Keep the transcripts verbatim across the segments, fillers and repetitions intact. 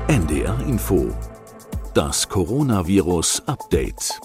N D R Info. Das Coronavirus-Update.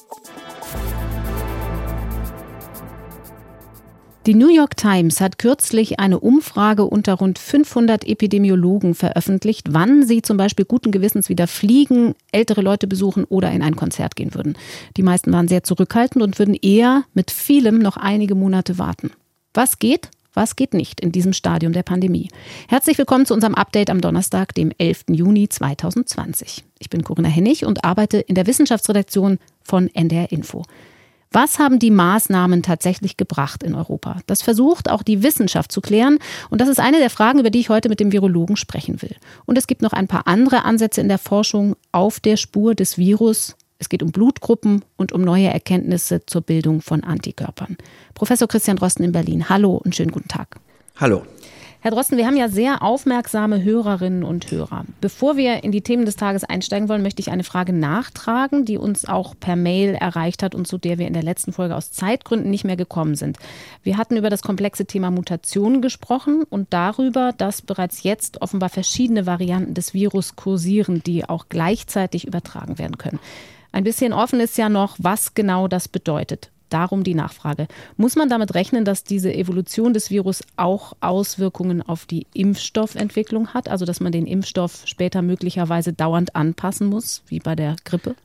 Die New York Times hat kürzlich eine Umfrage unter rund fünfhundert Epidemiologen veröffentlicht, wann sie zum Beispiel guten Gewissens wieder fliegen, ältere Leute besuchen oder in ein Konzert gehen würden. Die meisten waren sehr zurückhaltend und würden eher mit vielem noch einige Monate warten. Was geht? Was geht nicht in diesem Stadium der Pandemie? Herzlich willkommen zu unserem Update am Donnerstag, dem elften Juni zweitausendzwanzig. Ich bin Corinna Hennig und arbeite in der Wissenschaftsredaktion von N D R Info. Was haben die Maßnahmen tatsächlich gebracht in Europa? Das versucht auch die Wissenschaft zu klären. Und das ist eine der Fragen, über die ich heute mit dem Virologen sprechen will. Und es gibt noch ein paar andere Ansätze in der Forschung auf der Spur des Virus. Es geht um Blutgruppen und um neue Erkenntnisse zur Bildung von Antikörpern. Professor Christian Drosten in Berlin, hallo und schönen guten Tag. Hallo. Herr Drosten, wir haben ja sehr aufmerksame Hörerinnen und Hörer. Bevor wir in die Themen des Tages einsteigen wollen, möchte ich eine Frage nachtragen, die uns auch per Mail erreicht hat und zu der wir in der letzten Folge aus Zeitgründen nicht mehr gekommen sind. Wir hatten über das komplexe Thema Mutationen gesprochen und darüber, dass bereits jetzt offenbar verschiedene Varianten des Virus kursieren, die auch gleichzeitig übertragen werden können. Ein bisschen offen ist ja noch, was genau das bedeutet. Darum die Nachfrage. Muss man damit rechnen, dass diese Evolution des Virus auch Auswirkungen auf die Impfstoffentwicklung hat? Also dass man den Impfstoff später möglicherweise dauernd anpassen muss, wie bei der Grippe?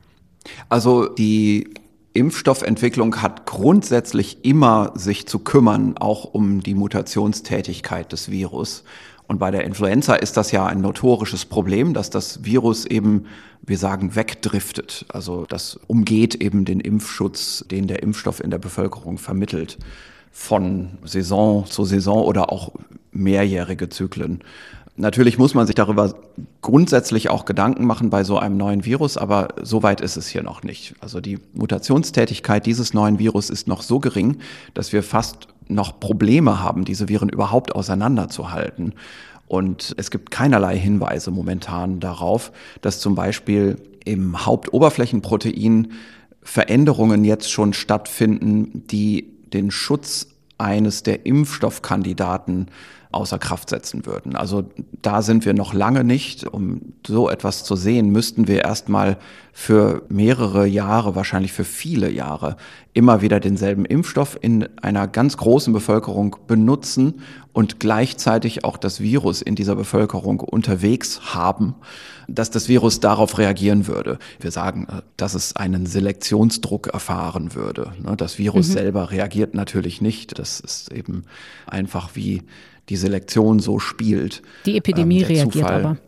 Also die Impfstoffentwicklung hat grundsätzlich immer sich zu kümmern, auch um die Mutationstätigkeit des Virus. Und bei der Influenza ist das ja ein notorisches Problem, dass das Virus eben, wir sagen, wegdriftet. Also das umgeht eben den Impfschutz, den der Impfstoff in der Bevölkerung vermittelt, von Saison zu Saison oder auch mehrjährige Zyklen. Natürlich muss man sich darüber grundsätzlich auch Gedanken machen bei so einem neuen Virus, aber so weit ist es hier noch nicht. Also die Mutationstätigkeit dieses neuen Virus ist noch so gering, dass wir fast noch Probleme haben, diese Viren überhaupt auseinanderzuhalten. Und es gibt keinerlei Hinweise momentan darauf, dass zum Beispiel im Hauptoberflächenprotein Veränderungen jetzt schon stattfinden, die den Schutz eines der Impfstoffkandidaten außer Kraft setzen würden. Also da sind wir noch lange nicht. Um so etwas zu sehen, müssten wir erstmal für mehrere Jahre, wahrscheinlich für viele Jahre, immer wieder denselben Impfstoff in einer ganz großen Bevölkerung benutzen und gleichzeitig auch das Virus in dieser Bevölkerung unterwegs haben, dass das Virus darauf reagieren würde. Wir sagen, dass es einen Selektionsdruck erfahren würde. Das Virus mhm. selber reagiert natürlich nicht. Das ist eben einfach wie die Selektion so spielt. Die Epidemie ähm, reagiert Zufall. aber.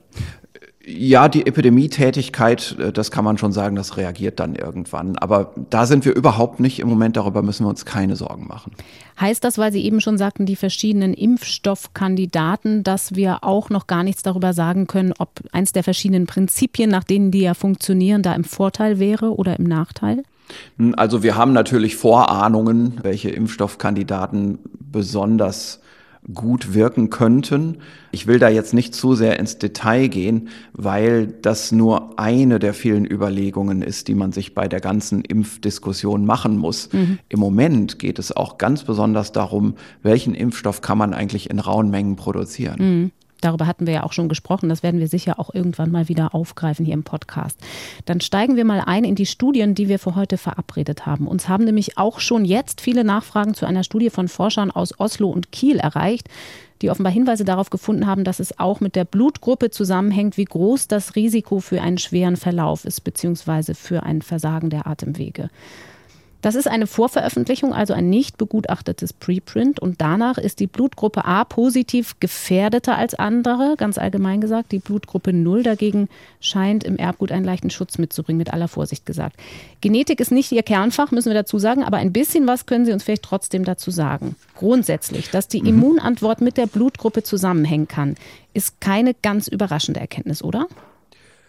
Ja, die Epidemietätigkeit, das kann man schon sagen, das reagiert dann irgendwann. Aber da sind wir überhaupt nicht im Moment, darüber müssen wir uns keine Sorgen machen. Heißt das, weil Sie eben schon sagten, die verschiedenen Impfstoffkandidaten, dass wir auch noch gar nichts darüber sagen können, ob eins der verschiedenen Prinzipien, nach denen die ja funktionieren, da im Vorteil wäre oder im Nachteil? Also wir haben natürlich Vorahnungen, welche Impfstoffkandidaten besonders gut wirken könnten. Ich will da jetzt nicht zu sehr ins Detail gehen, weil das nur eine der vielen Überlegungen ist, die man sich bei der ganzen Impfdiskussion machen muss. Mhm. Im Moment geht es auch ganz besonders darum, welchen Impfstoff kann man eigentlich in rauen Mengen produzieren. Mhm. Darüber hatten wir ja auch schon gesprochen. Das werden wir sicher auch irgendwann mal wieder aufgreifen hier im Podcast. Dann steigen wir mal ein in die Studien, die wir für heute verabredet haben. Uns haben nämlich auch schon jetzt viele Nachfragen zu einer Studie von Forschern aus Oslo und Kiel erreicht, die offenbar Hinweise darauf gefunden haben, dass es auch mit der Blutgruppe zusammenhängt, wie groß das Risiko für einen schweren Verlauf ist, beziehungsweise für ein Versagen der Atemwege. Das ist eine Vorveröffentlichung, also ein nicht begutachtetes Preprint. Und danach ist die Blutgruppe A positiv gefährdeter als andere, ganz allgemein gesagt. Die Blutgruppe null dagegen scheint im Erbgut einen leichten Schutz mitzubringen, mit aller Vorsicht gesagt. Genetik ist nicht Ihr Kernfach, müssen wir dazu sagen, aber ein bisschen was können Sie uns vielleicht trotzdem dazu sagen. Grundsätzlich, dass die Immunantwort mit der Blutgruppe zusammenhängen kann, ist keine ganz überraschende Erkenntnis, oder?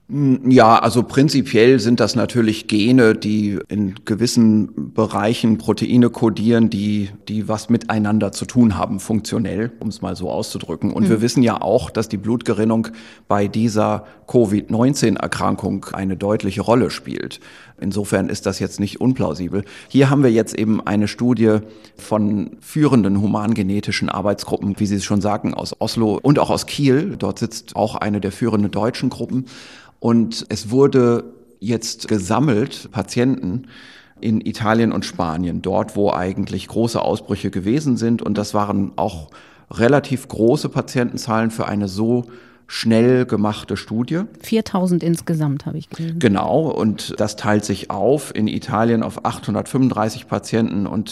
Ja, also prinzipiell sind das natürlich Gene, die in gewissen Bereichen Proteine kodieren, die, die was miteinander zu tun haben, funktionell, um es mal so auszudrücken. Und mhm. wir wissen ja auch, dass die Blutgerinnung bei dieser Covid neunzehn Erkrankung eine deutliche Rolle spielt. Insofern ist das jetzt nicht unplausibel. Hier haben wir jetzt eben eine Studie von führenden humangenetischen Arbeitsgruppen, wie Sie es schon sagten, aus Oslo und auch aus Kiel. Dort sitzt auch eine der führenden deutschen Gruppen. Und es wurde jetzt gesammelt, Patienten in Italien und Spanien, dort wo eigentlich große Ausbrüche gewesen sind. Und das waren auch relativ große Patientenzahlen für eine so schnell gemachte Studie. viertausend insgesamt, habe ich gelesen. Genau, und das teilt sich auf in Italien auf achthundertfünfunddreißig Patienten und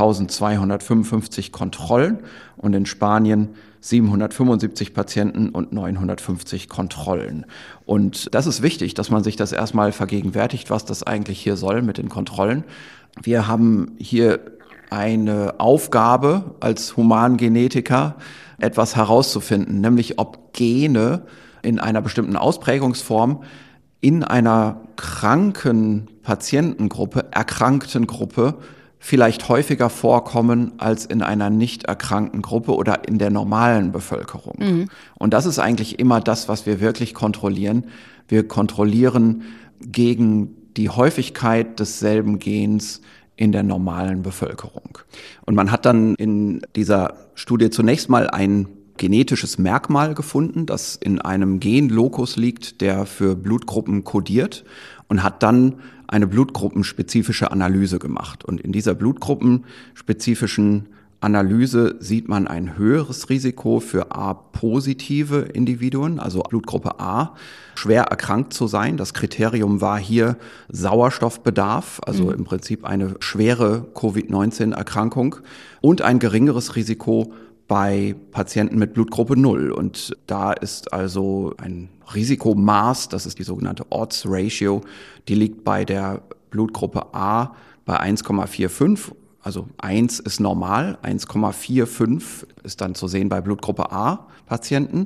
eintausendzweihundertfünfundfünfzig Kontrollen und in Spanien siebenhundertfünfundsiebzig Patienten und neunhundertfünfzig Kontrollen. Und das ist wichtig, dass man sich das erstmal vergegenwärtigt, was das eigentlich hier soll mit den Kontrollen. Wir haben hier eine Aufgabe als Humangenetiker, etwas herauszufinden, nämlich ob Gene in einer bestimmten Ausprägungsform in einer kranken Patientengruppe, erkrankten Gruppe vielleicht häufiger vorkommen als in einer nicht erkrankten Gruppe oder in der normalen Bevölkerung. Mhm. Und das ist eigentlich immer das, was wir wirklich kontrollieren. Wir kontrollieren gegen die Häufigkeit desselben Gens in der normalen Bevölkerung. Und man hat dann in dieser Studie zunächst mal ein genetisches Merkmal gefunden, das in einem Genlokus liegt, der für Blutgruppen kodiert, und hat dann eine blutgruppenspezifische Analyse gemacht. Und in dieser blutgruppenspezifischen Analyse sieht man ein höheres Risiko für A-positive Individuen, also Blutgruppe A, schwer erkrankt zu sein. Das Kriterium war hier Sauerstoffbedarf, also mhm. im Prinzip eine schwere Covid neunzehn Erkrankung, und ein geringeres Risiko bei Patienten mit Blutgruppe null. Und da ist also ein Risikomaß, das ist die sogenannte Odds Ratio, die liegt bei der Blutgruppe A bei eins Komma fünfundvierzig. Also eins ist normal, eins Komma fünfundvierzig ist dann zu sehen bei Blutgruppe A Patienten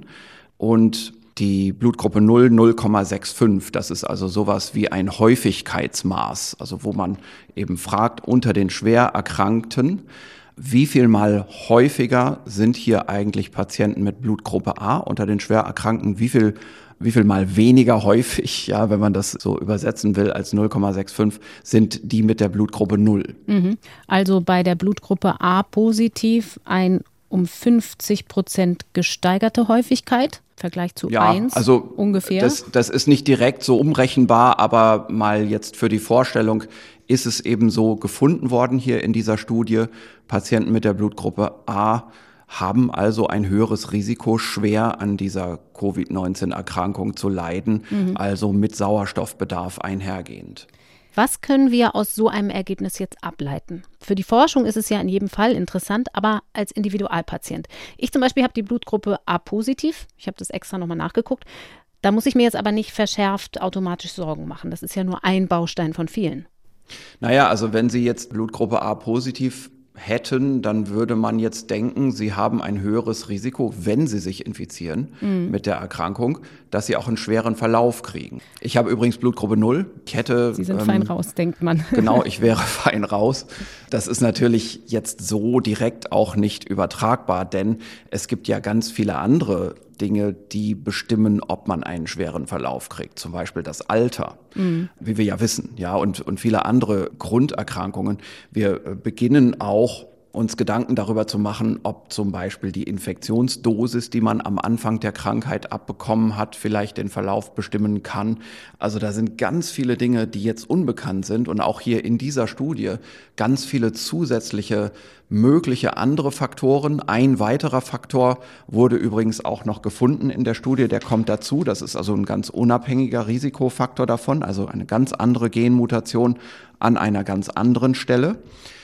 und die Blutgruppe null, null Komma fünfundsechzig. Das ist also sowas wie ein Häufigkeitsmaß, also wo man eben fragt unter den schwer Erkrankten, wie viel mal häufiger sind hier eigentlich Patienten mit Blutgruppe A unter den schwer Erkrankten, wie viel wie viel mal weniger häufig, ja, wenn man das so übersetzen will, als null Komma fünfundsechzig sind die mit der Blutgruppe null. Mhm. Also bei der Blutgruppe A positiv ein um fünfzig Prozent gesteigerte Häufigkeit im Vergleich zu ja, eins also ungefähr. Das, das ist nicht direkt so umrechenbar, aber mal jetzt für die Vorstellung ist es eben so gefunden worden hier in dieser Studie. Patienten mit der Blutgruppe A haben also ein höheres Risiko, schwer an dieser Covid neunzehn Erkrankung zu leiden, mhm. also mit Sauerstoffbedarf einhergehend. Was können wir aus so einem Ergebnis jetzt ableiten? Für die Forschung ist es ja in jedem Fall interessant, aber als Individualpatient. Ich zum Beispiel habe die Blutgruppe A positiv. Ich habe das extra nochmal nachgeguckt. Da muss ich mir jetzt aber nicht verschärft automatisch Sorgen machen. Das ist ja nur ein Baustein von vielen. Naja, also wenn Sie jetzt Blutgruppe A positiv hätten, dann würde man jetzt denken, sie haben ein höheres Risiko, wenn sie sich infizieren mhm. mit der Erkrankung, dass sie auch einen schweren Verlauf kriegen. Ich habe übrigens Blutgruppe null. Ich hätte, Sie sind ähm, fein raus, denkt man. Genau, ich wäre fein raus. Das ist natürlich jetzt so direkt auch nicht übertragbar, denn es gibt ja ganz viele andere Dinge, die bestimmen, ob man einen schweren Verlauf kriegt. Zum Beispiel das Alter, mhm. wie wir ja wissen, ja, und, und viele andere Grunderkrankungen. Wir beginnen auch, uns Gedanken darüber zu machen, ob zum Beispiel die Infektionsdosis, die man am Anfang der Krankheit abbekommen hat, vielleicht den Verlauf bestimmen kann. Also da sind ganz viele Dinge, die jetzt unbekannt sind und auch hier in dieser Studie ganz viele zusätzliche mögliche andere Faktoren. Ein weiterer Faktor wurde übrigens auch noch gefunden in der Studie, der kommt dazu. Das ist also ein ganz unabhängiger Risikofaktor davon, also eine ganz andere Genmutation an einer ganz anderen Stelle.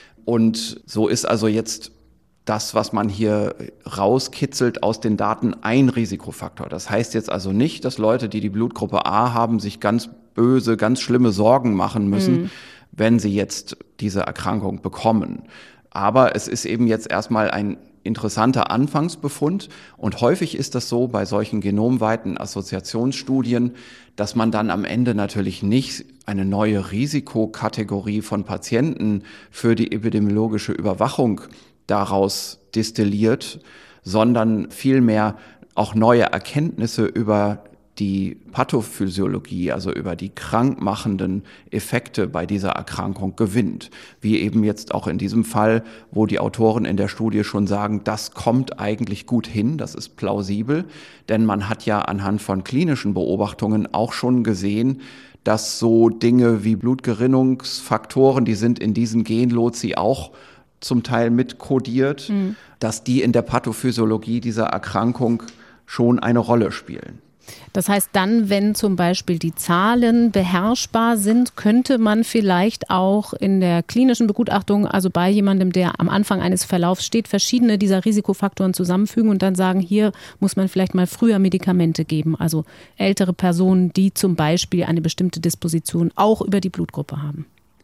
Und so ist also jetzt das, was man hier rauskitzelt aus den Daten, ein Risikofaktor. Das heißt jetzt also nicht, dass Leute, die die Blutgruppe A haben, sich ganz böse, ganz schlimme Sorgen machen müssen, mhm. wenn sie jetzt diese Erkrankung bekommen. Aber es ist eben jetzt erstmal ein interessanter Anfangsbefund. Und häufig ist das so bei solchen genomweiten Assoziationsstudien, dass man dann am Ende natürlich nicht eine neue Risikokategorie von Patienten für die epidemiologische Überwachung daraus destilliert, sondern vielmehr auch neue Erkenntnisse über die Pathophysiologie, also über die krankmachenden Effekte bei dieser Erkrankung gewinnt. Wie eben jetzt auch in diesem Fall, wo die Autoren in der Studie schon sagen, das kommt eigentlich gut hin, das ist plausibel, denn man hat ja anhand von klinischen Beobachtungen auch schon gesehen, dass so Dinge wie Blutgerinnungsfaktoren, die sind in diesen Genloci auch zum Teil mitkodiert, mhm. dass die in der Pathophysiologie dieser Erkrankung schon eine Rolle spielen. Das heißt dann, wenn zum Beispiel die Zahlen beherrschbar sind, könnte man vielleicht auch in der klinischen Begutachtung, also bei jemandem, der am Anfang eines Verlaufs steht, verschiedene dieser Risikofaktoren zusammenfügen und dann sagen, hier muss man vielleicht mal früher Medikamente geben. Also ältere Personen, die zum Beispiel eine bestimmte Disposition auch über die Blutgruppe haben.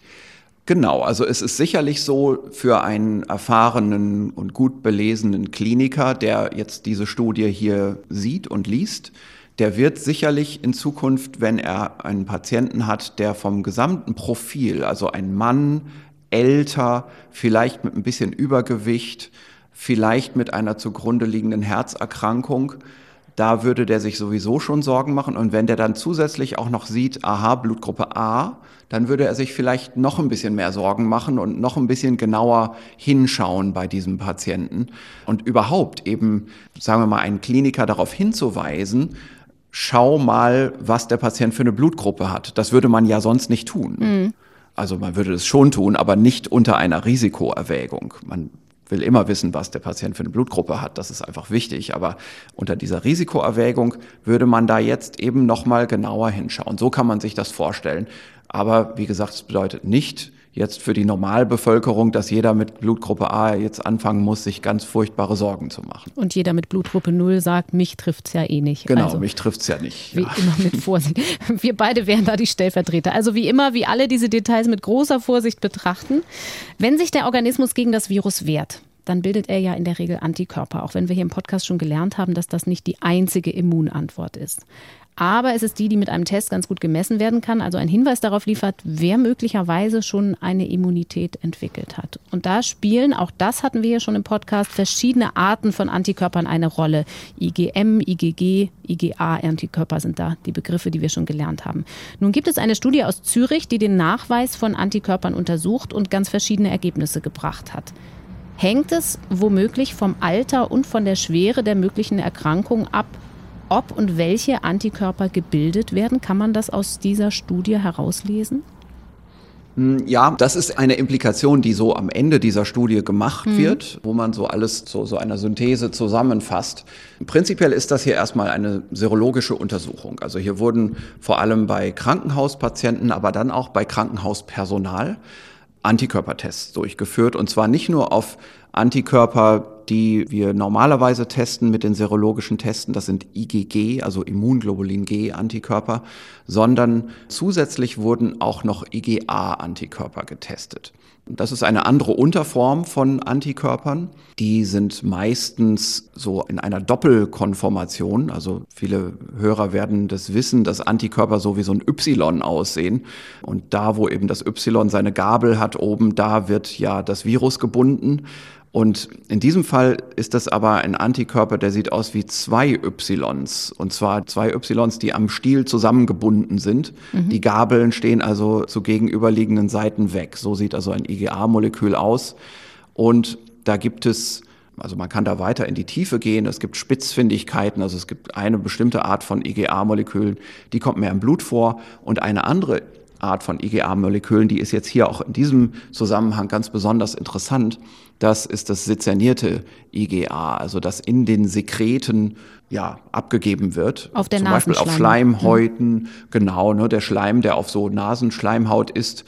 Genau, also es ist sicherlich so für einen erfahrenen und gut belesenen Kliniker, der jetzt diese Studie hier sieht und liest, der wird sicherlich in Zukunft, wenn er einen Patienten hat, der vom gesamten Profil, also ein Mann, älter, vielleicht mit ein bisschen Übergewicht, vielleicht mit einer zugrunde liegenden Herzerkrankung, da würde der sich sowieso schon Sorgen machen. Und wenn der dann zusätzlich auch noch sieht, aha, Blutgruppe A, dann würde er sich vielleicht noch ein bisschen mehr Sorgen machen und noch ein bisschen genauer hinschauen bei diesem Patienten. Und überhaupt eben, sagen wir mal, einen Kliniker darauf hinzuweisen, schau mal, was der Patient für eine Blutgruppe hat. Das würde man ja sonst nicht tun. Mhm. Also man würde es schon tun, aber nicht unter einer Risikoerwägung. Man will immer wissen, was der Patient für eine Blutgruppe hat. Das ist einfach wichtig. Aber unter dieser Risikoerwägung würde man da jetzt eben noch mal genauer hinschauen. So kann man sich das vorstellen. Aber wie gesagt, es bedeutet nicht jetzt für die Normalbevölkerung, dass jeder mit Blutgruppe A jetzt anfangen muss, sich ganz furchtbare Sorgen zu machen. Und jeder mit Blutgruppe null sagt, mich trifft's ja eh nicht. Genau, also, mich trifft's ja nicht. Wie ja. immer mit Vorsicht. Wir beide wären da die Stellvertreter. Also wie immer, wie alle diese Details mit großer Vorsicht betrachten. Wenn sich der Organismus gegen das Virus wehrt, dann bildet er ja in der Regel Antikörper, auch wenn wir hier im Podcast schon gelernt haben, dass das nicht die einzige Immunantwort ist. Aber es ist die, die mit einem Test ganz gut gemessen werden kann, also ein Hinweis darauf liefert, wer möglicherweise schon eine Immunität entwickelt hat. Und da spielen, auch das hatten wir ja schon im Podcast, verschiedene Arten von Antikörpern eine Rolle. I G M, I G G, I G A-Antikörper sind da die Begriffe, die wir schon gelernt haben. Nun gibt es eine Studie aus Zürich, die den Nachweis von Antikörpern untersucht und ganz verschiedene Ergebnisse gebracht hat. Hängt es womöglich vom Alter und von der Schwere der möglichen Erkrankung ab, ob und welche Antikörper gebildet werden? Kann man das aus dieser Studie herauslesen? Ja, das ist eine Implikation, die so am Ende dieser Studie gemacht mhm. wird, wo man so alles zu so einer Synthese zusammenfasst. Prinzipiell ist das hier erstmal eine serologische Untersuchung. Also hier wurden vor allem bei Krankenhauspatienten, aber dann auch bei Krankenhauspersonal Antikörpertests durchgeführt, und zwar nicht nur auf Antikörper, die wir normalerweise testen mit den serologischen Testen, das sind I G G, also Immunglobulin-G-Antikörper, sondern zusätzlich wurden auch noch I G A-Antikörper getestet. Das ist eine andere Unterform von Antikörpern. Die sind meistens so in einer Doppelkonformation. Also viele Hörer werden das wissen, dass Antikörper so wie so ein Y aussehen. Und da, wo eben das Y seine Gabel hat oben, da wird ja das Virus gebunden. Und in diesem Fall ist das aber ein Antikörper, der sieht aus wie zwei Ys. Und zwar zwei Ys, die am Stiel zusammengebunden sind. Mhm. Die Gabeln stehen also zu gegenüberliegenden Seiten weg. So sieht also ein I G A-Molekül aus. Und da gibt es, also man kann da weiter in die Tiefe gehen. Es gibt Spitzfindigkeiten. Also es gibt eine bestimmte Art von I G A-Molekülen, die kommt mehr im Blut vor. Und eine andere Art von I G A-Molekülen, die ist jetzt hier auch in diesem Zusammenhang ganz besonders interessant. Das ist das sezernierte I G A, also das in den Sekreten ja abgegeben wird. Auf der Zum Beispiel auf Schleimhäuten, mhm. genau, ne, der Schleim, der auf so Nasenschleimhaut ist,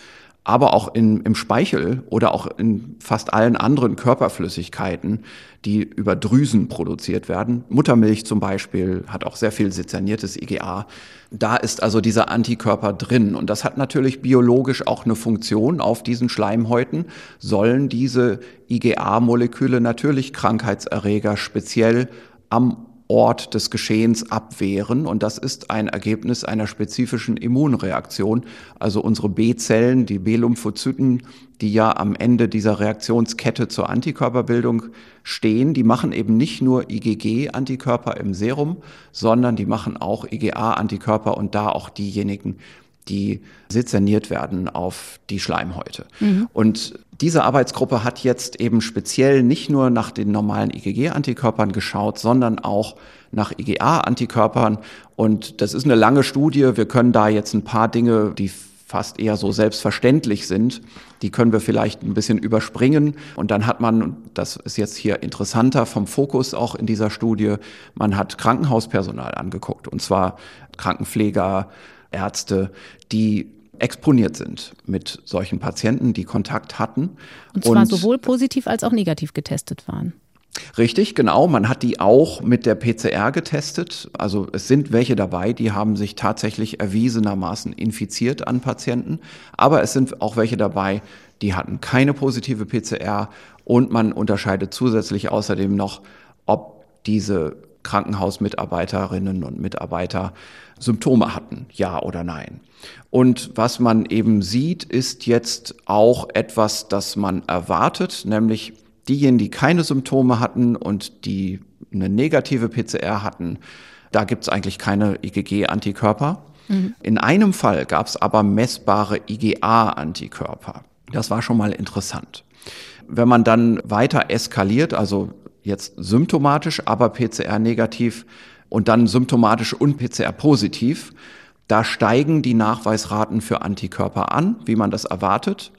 aber auch in, im Speichel oder auch in fast allen anderen Körperflüssigkeiten, die über Drüsen produziert werden. Muttermilch zum Beispiel hat auch sehr viel sezerniertes IgA. Da ist also dieser Antikörper drin. Und das hat natürlich biologisch auch eine Funktion auf diesen Schleimhäuten. Sollen diese IgA-Moleküle natürlich Krankheitserreger speziell am Ort des Geschehens abwehren. Und das ist ein Ergebnis einer spezifischen Immunreaktion. Also unsere B-Zellen, die B-Lymphozyten, die ja am Ende dieser Reaktionskette zur Antikörperbildung stehen, die machen eben nicht nur IgG-Antikörper im Serum, sondern die machen auch IgA-Antikörper und da auch diejenigen, die sezerniert werden auf die Schleimhäute. Mhm. Und diese Arbeitsgruppe hat jetzt eben speziell nicht nur nach den normalen IgG-Antikörpern geschaut, sondern auch nach IgA-Antikörpern. Und das ist eine lange Studie. Wir können da jetzt ein paar Dinge, die fast eher so selbstverständlich sind, die können wir vielleicht ein bisschen überspringen. Und dann hat man, und das ist jetzt hier interessanter vom Fokus auch in dieser Studie, man hat Krankenhauspersonal angeguckt, und zwar Krankenpfleger, Ärzte, die exponiert sind mit solchen Patienten, die Kontakt hatten. Und zwar und sowohl positiv als auch negativ getestet waren. Richtig, genau. Man hat die auch mit der P C R getestet. Also es sind welche dabei, die haben sich tatsächlich erwiesenermaßen infiziert an Patienten. Aber es sind auch welche dabei, die hatten keine positive P C R. Und man unterscheidet zusätzlich außerdem noch, ob diese Krankenhausmitarbeiterinnen und Mitarbeiter Symptome hatten, ja oder nein. Und was man eben sieht, ist jetzt auch etwas, das man erwartet, nämlich diejenigen, die keine Symptome hatten und die eine negative P C R hatten, da gibt es eigentlich keine IgG-Antikörper. Mhm. In einem Fall gab es aber messbare IgA-Antikörper. Das war schon mal interessant. Wenn man dann weiter eskaliert, also jetzt symptomatisch, aber P C R-negativ und dann symptomatisch und P C R-positiv, da steigen die Nachweisraten für Antikörper an, wie man das erwartet.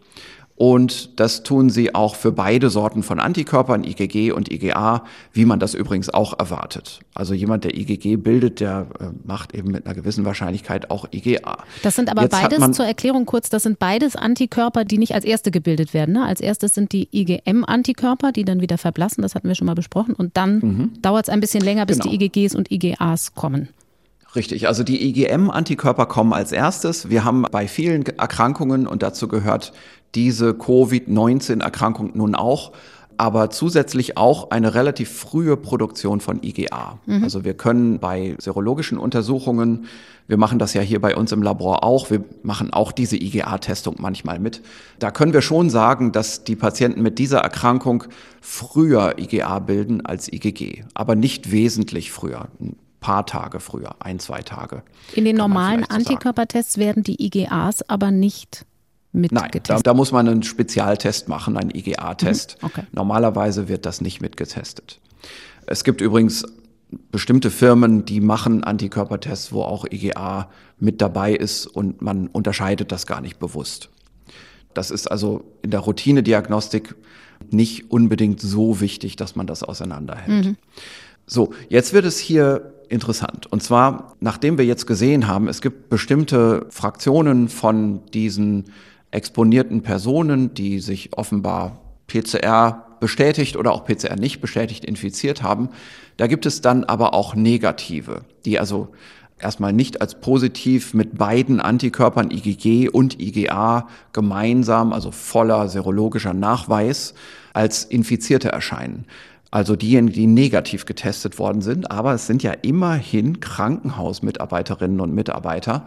Und das tun sie auch für beide Sorten von Antikörpern, IgG und IgA, wie man das übrigens auch erwartet. Also jemand, der IgG bildet, der äh, macht eben mit einer gewissen Wahrscheinlichkeit auch IgA. Das sind aber Jetzt beides, zur Erklärung kurz, das sind beides Antikörper, die nicht als erste gebildet werden. Ne? Als erstes sind die IgM-Antikörper, die dann wieder verblassen, das hatten wir schon mal besprochen. Und dann mhm. dauert es ein bisschen länger, bis genau. die IgGs und IgAs kommen. Richtig, also die IgM-Antikörper kommen als erstes. Wir haben bei vielen Erkrankungen, und dazu gehört diese Covid neunzehn Erkrankung nun auch, aber zusätzlich auch eine relativ frühe Produktion von IgA. Mhm. Also wir können bei serologischen Untersuchungen, wir machen das ja hier bei uns im Labor auch, wir machen auch diese IgA-Testung manchmal mit. Da können wir schon sagen, dass die Patienten mit dieser Erkrankung früher IgA bilden als IgG, aber nicht wesentlich früher. Ein paar Tage früher, ein, zwei Tage. In den normalen so Antikörpertests werden die IgAs aber nicht mitgetestet? Nein, da, da muss man einen Spezialtest machen, einen IgA-Test. Mhm, okay. Normalerweise wird das nicht mitgetestet. Es gibt übrigens bestimmte Firmen, die machen Antikörpertests, wo auch IgA mit dabei ist und man unterscheidet das gar nicht bewusst. Das ist also in der Routinediagnostik nicht unbedingt so wichtig, dass man das auseinanderhält. Mhm. So, jetzt wird es hier interessant. Und zwar, nachdem wir jetzt gesehen haben, es gibt bestimmte Fraktionen von diesen exponierten Personen, die sich offenbar P C R bestätigt oder auch P C R nicht bestätigt infiziert haben. Da gibt es dann aber auch negative, die also erstmal nicht als positiv mit beiden Antikörpern IgG und IgA gemeinsam, also voller serologischer Nachweis, als Infizierte erscheinen. Also diejenigen, die negativ getestet worden sind. Aber es sind ja immerhin Krankenhausmitarbeiterinnen und Mitarbeiter,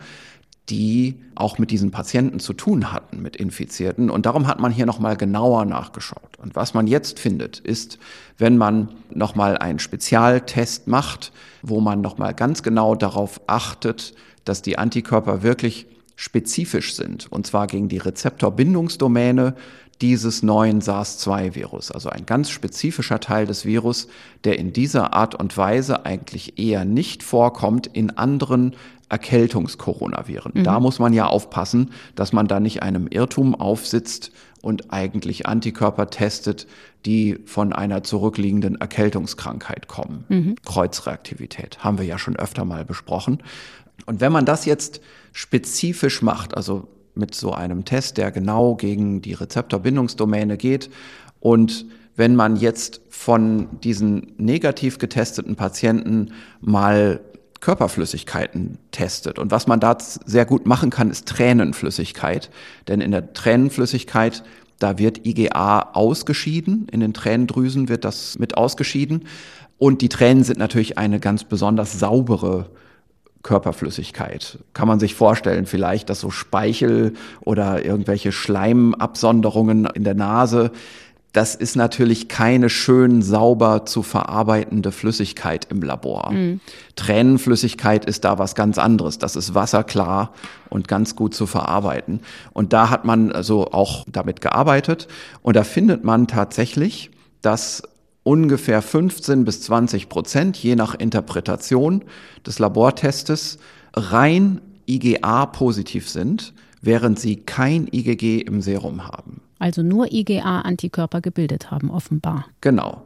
die auch mit diesen Patienten zu tun hatten, mit Infizierten. Und darum hat man hier nochmal genauer nachgeschaut. Und was man jetzt findet, ist, wenn man nochmal einen Spezialtest macht, wo man nochmal ganz genau darauf achtet, dass die Antikörper wirklich spezifisch sind. Und zwar gegen die Rezeptorbindungsdomäne dieses neuen SARS zwei Virus. Also ein ganz spezifischer Teil des Virus, der in dieser Art und Weise eigentlich eher nicht vorkommt in anderen Erkältungskoronaviren. Mhm. Da muss man ja aufpassen, dass man da nicht einem Irrtum aufsitzt und eigentlich Antikörper testet, die von einer zurückliegenden Erkältungskrankheit kommen. Mhm. Kreuzreaktivität haben wir ja schon öfter mal besprochen. Und wenn man das jetzt spezifisch macht, also mit so einem Test, der genau gegen die Rezeptorbindungsdomäne geht. Und wenn man jetzt von diesen negativ getesteten Patienten mal Körperflüssigkeiten testet. Und was man da sehr gut machen kann, ist Tränenflüssigkeit. Denn in der Tränenflüssigkeit, da wird I G A ausgeschieden. In den Tränendrüsen wird das mit ausgeschieden. Und die Tränen sind natürlich eine ganz besonders saubere Körperflüssigkeit. Kann man sich vorstellen vielleicht, dass so Speichel oder irgendwelche Schleimabsonderungen in der Nase, das ist natürlich keine schön sauber zu verarbeitende Flüssigkeit im Labor. Mhm. Tränenflüssigkeit ist da was ganz anderes. Das ist wasserklar und ganz gut zu verarbeiten. Und da hat man also auch damit gearbeitet. Und da findet man tatsächlich, dass ungefähr fünfzehn bis zwanzig Prozent, je nach Interpretation des Labortestes, rein I G A-positiv sind, während sie kein I G G im Serum haben. Also nur I G A-Antikörper gebildet haben, offenbar. Genau.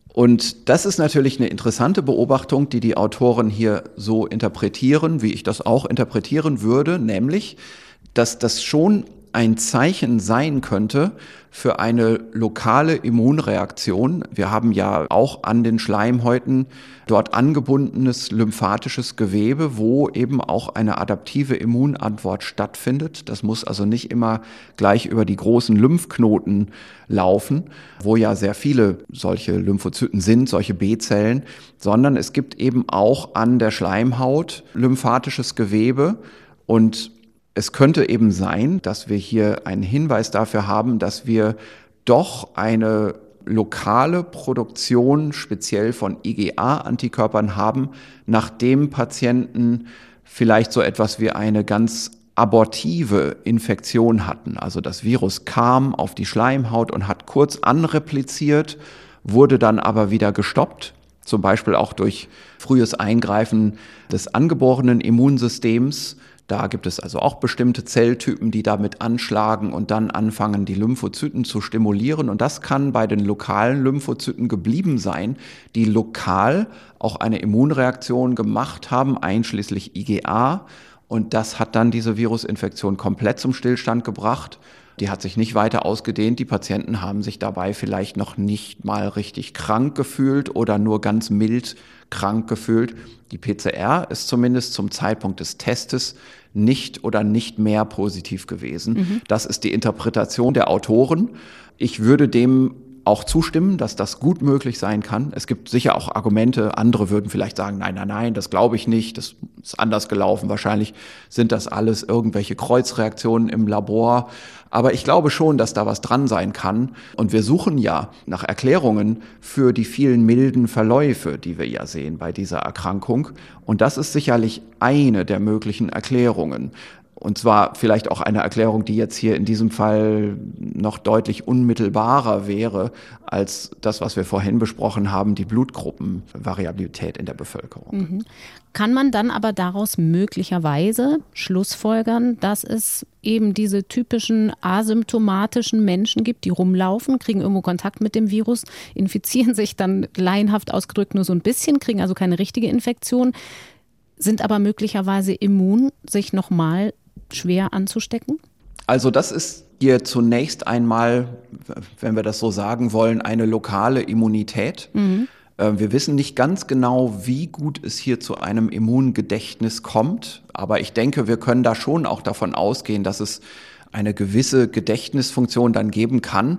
Und das ist natürlich eine interessante Beobachtung, die die Autoren hier so interpretieren, wie ich das auch interpretieren würde, nämlich, dass das schon ein Zeichen sein könnte für eine lokale Immunreaktion. Wir haben ja auch an den Schleimhäuten dort angebundenes lymphatisches Gewebe, wo eben auch eine adaptive Immunantwort stattfindet. Das muss also nicht immer gleich über die großen Lymphknoten laufen, wo ja sehr viele solche Lymphozyten sind, solche B-Zellen, sondern es gibt eben auch an der Schleimhaut lymphatisches Gewebe. Und es könnte eben sein, dass wir hier einen Hinweis dafür haben, dass wir doch eine lokale Produktion speziell von I G A-Antikörpern haben, nachdem Patienten vielleicht so etwas wie eine ganz abortive Infektion hatten. Also das Virus kam auf die Schleimhaut und hat kurz anrepliziert, wurde dann aber wieder gestoppt, zum Beispiel auch durch frühes Eingreifen des angeborenen Immunsystems. Da gibt es also auch bestimmte Zelltypen, die damit anschlagen und dann anfangen, die Lymphozyten zu stimulieren. Und das kann bei den lokalen Lymphozyten geblieben sein, die lokal auch eine Immunreaktion gemacht haben, einschließlich I G A. Und das hat dann diese Virusinfektion komplett zum Stillstand gebracht. Die hat sich nicht weiter ausgedehnt. Die Patienten haben sich dabei vielleicht noch nicht mal richtig krank gefühlt oder nur ganz mild krank gefühlt. Die P C R ist zumindest zum Zeitpunkt des Testes nicht oder nicht mehr positiv gewesen. Mhm. Das ist die Interpretation der Autoren. Ich würde dem auch zustimmen, dass das gut möglich sein kann. Es gibt sicher auch Argumente, andere würden vielleicht sagen, nein, nein, nein, das glaube ich nicht, das ist anders gelaufen. Wahrscheinlich sind das alles irgendwelche Kreuzreaktionen im Labor. Aber ich glaube schon, dass da was dran sein kann. Und wir suchen ja nach Erklärungen für die vielen milden Verläufe, die wir ja sehen bei dieser Erkrankung. Und das ist sicherlich eine der möglichen Erklärungen. Und zwar vielleicht auch eine Erklärung, die jetzt hier in diesem Fall noch deutlich unmittelbarer wäre als das, was wir vorhin besprochen haben, die Blutgruppenvariabilität in der Bevölkerung. Mhm. Kann man dann aber daraus möglicherweise schlussfolgern, dass es eben diese typischen asymptomatischen Menschen gibt, die rumlaufen, kriegen irgendwo Kontakt mit dem Virus, infizieren sich dann laienhaft ausgedrückt nur so ein bisschen, kriegen also keine richtige Infektion, sind aber möglicherweise immun, sich nochmal schwer anzustecken? Also das ist hier zunächst einmal, wenn wir das so sagen wollen, eine lokale Immunität. Mhm. Wir wissen nicht ganz genau, wie gut es hier zu einem Immungedächtnis kommt, aber ich denke, wir können da schon auch davon ausgehen, dass es eine gewisse Gedächtnisfunktion dann geben kann.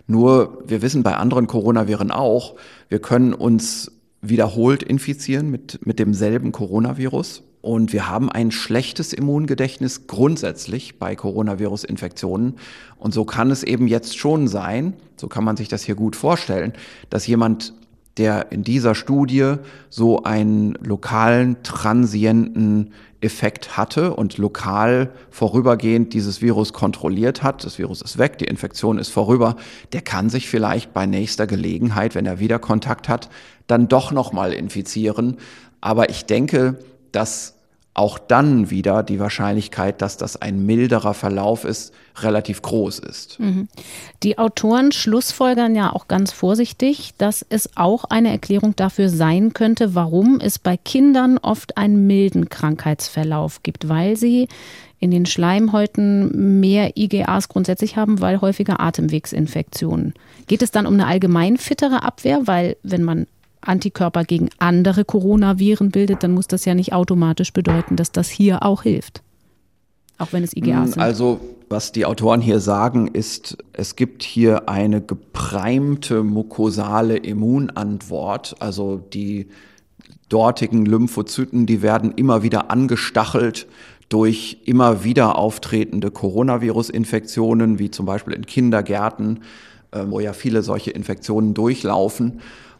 Nur wir wissen bei anderen Coronaviren auch, wir können uns wiederholt infizieren mit, mit demselben Coronavirus. Und wir haben ein schlechtes Immungedächtnis grundsätzlich bei Coronavirus-Infektionen. Und so kann es eben jetzt schon sein, so kann man sich das hier gut vorstellen, dass jemand, der in dieser Studie so einen lokalen, transienten Effekt hatte und lokal vorübergehend dieses Virus kontrolliert hat, das Virus ist weg, die Infektion ist vorüber, der kann sich vielleicht bei nächster Gelegenheit, wenn er wieder Kontakt hat, dann doch nochmal infizieren. Aber ich denke, dass auch dann wieder die Wahrscheinlichkeit, dass das ein milderer Verlauf ist, relativ groß ist. Die Autoren schlussfolgern ja auch ganz vorsichtig, dass es auch eine Erklärung dafür sein könnte, warum es bei Kindern oft einen milden Krankheitsverlauf gibt, weil sie in den Schleimhäuten mehr I G As grundsätzlich haben, weil häufiger Atemwegsinfektionen. Geht es dann um eine allgemein fittere Abwehr, weil wenn man Antikörper gegen andere Coronaviren bildet, dann muss das ja nicht automatisch bedeuten, dass das hier auch hilft. Auch wenn es I G As sind. Also, was die Autoren hier sagen, ist, es gibt hier eine gepreimte mukosale Immunantwort. Also die dortigen Lymphozyten, die werden immer wieder angestachelt durch immer wieder auftretende Coronavirus-Infektionen, wie zum Beispiel in Kindergärten, wo ja viele solche Infektionen durchlaufen.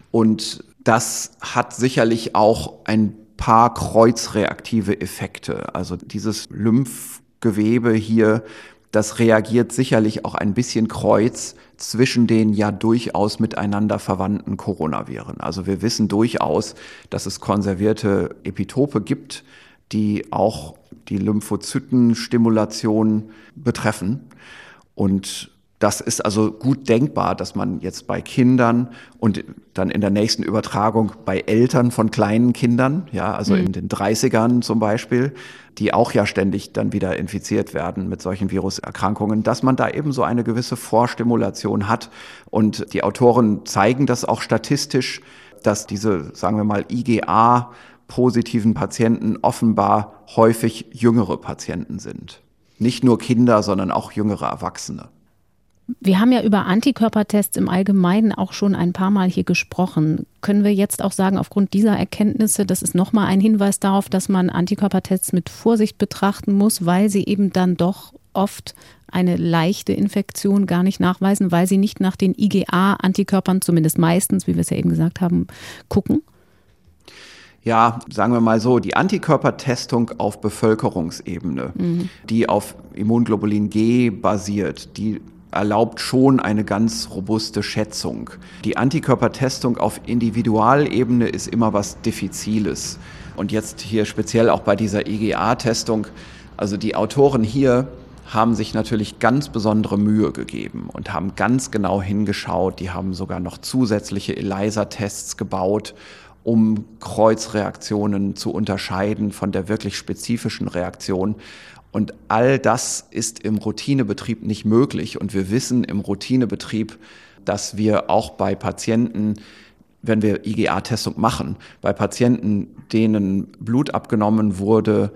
Und das hat sicherlich auch ein paar kreuzreaktive Effekte. Also dieses Lymphgewebe hier, das reagiert sicherlich auch ein bisschen kreuz zwischen den ja durchaus miteinander verwandten Coronaviren. Also wir wissen durchaus, dass es konservierte Epitope gibt, die auch die Lymphozytenstimulation betreffen. Und das ist also gut denkbar, dass man jetzt bei Kindern und dann in der nächsten Übertragung bei Eltern von kleinen Kindern, ja, also in den dreißigern zum Beispiel, die auch ja ständig dann wieder infiziert werden mit solchen Viruserkrankungen, dass man da eben so eine gewisse Vorstimulation hat. Und die Autoren zeigen das auch statistisch, dass diese, sagen wir mal, I G A-positiven Patienten offenbar häufig jüngere Patienten sind. Nicht nur Kinder, sondern auch jüngere Erwachsene. Wir haben ja über Antikörpertests im Allgemeinen auch schon ein paar Mal hier gesprochen. Können wir jetzt auch sagen, aufgrund dieser Erkenntnisse, das ist nochmal ein Hinweis darauf, dass man Antikörpertests mit Vorsicht betrachten muss, weil sie eben dann doch oft eine leichte Infektion gar nicht nachweisen, weil sie nicht nach den I G A-Antikörpern, zumindest meistens, wie wir es ja eben gesagt haben, gucken? Ja, sagen wir mal so, die Antikörpertestung auf Bevölkerungsebene, mhm. die auf Immunglobulin G basiert, die erlaubt schon eine ganz robuste Schätzung. Die Antikörpertestung auf Individualebene ist immer was Diffiziles. Und jetzt hier speziell auch bei dieser I G A-Testung, also die Autoren hier haben sich natürlich ganz besondere Mühe gegeben und haben ganz genau hingeschaut. Die haben sogar noch zusätzliche ELISA-Tests gebaut, um Kreuzreaktionen zu unterscheiden von der wirklich spezifischen Reaktion. Und all das ist im Routinebetrieb nicht möglich. Und wir wissen im Routinebetrieb, dass wir auch bei Patienten, wenn wir I G A-Testung machen, bei Patienten, denen Blut abgenommen wurde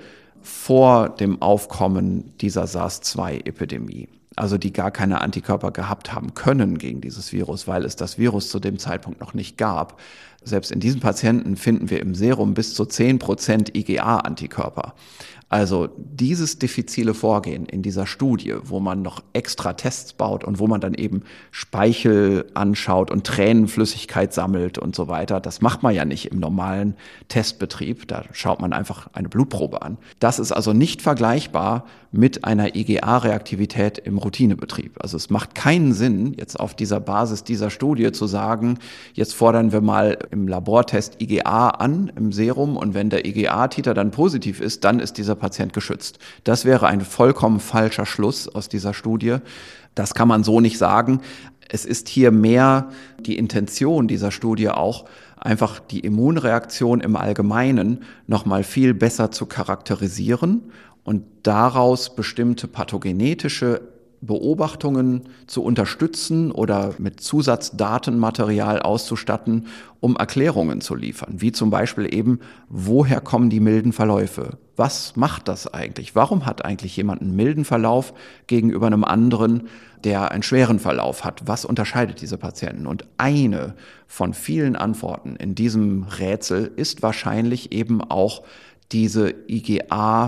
vor dem Aufkommen dieser SARS zwei Epidemie, also die gar keine Antikörper gehabt haben können gegen dieses Virus, weil es das Virus zu dem Zeitpunkt noch nicht gab. Selbst in diesen Patienten finden wir im Serum bis zu zehn Prozent I G A-Antikörper. Also dieses diffizile Vorgehen in dieser Studie, wo man noch extra Tests baut und wo man dann eben Speichel anschaut und Tränenflüssigkeit sammelt und so weiter, das macht man ja nicht im normalen Testbetrieb. Da schaut man einfach eine Blutprobe an. Das ist also nicht vergleichbar mit einer I G A-Reaktivität im Routinebetrieb. Also es macht keinen Sinn, jetzt auf dieser Basis dieser Studie zu sagen, jetzt fordern wir mal im Labortest I G A an im Serum und wenn der I G A-Titer dann positiv ist, dann ist dieser Patient geschützt. Das wäre ein vollkommen falscher Schluss aus dieser Studie. Das kann man so nicht sagen. Es ist hier mehr die Intention dieser Studie auch, einfach die Immunreaktion im Allgemeinen noch mal viel besser zu charakterisieren und daraus bestimmte pathogenetische Beobachtungen zu unterstützen oder mit Zusatzdatenmaterial auszustatten, um Erklärungen zu liefern, wie zum Beispiel eben, woher kommen die milden Verläufe? Was macht das eigentlich? Warum hat eigentlich jemand einen milden Verlauf gegenüber einem anderen, der einen schweren Verlauf hat? Was unterscheidet diese Patienten? Und eine von vielen Antworten in diesem Rätsel ist wahrscheinlich eben auch diese I G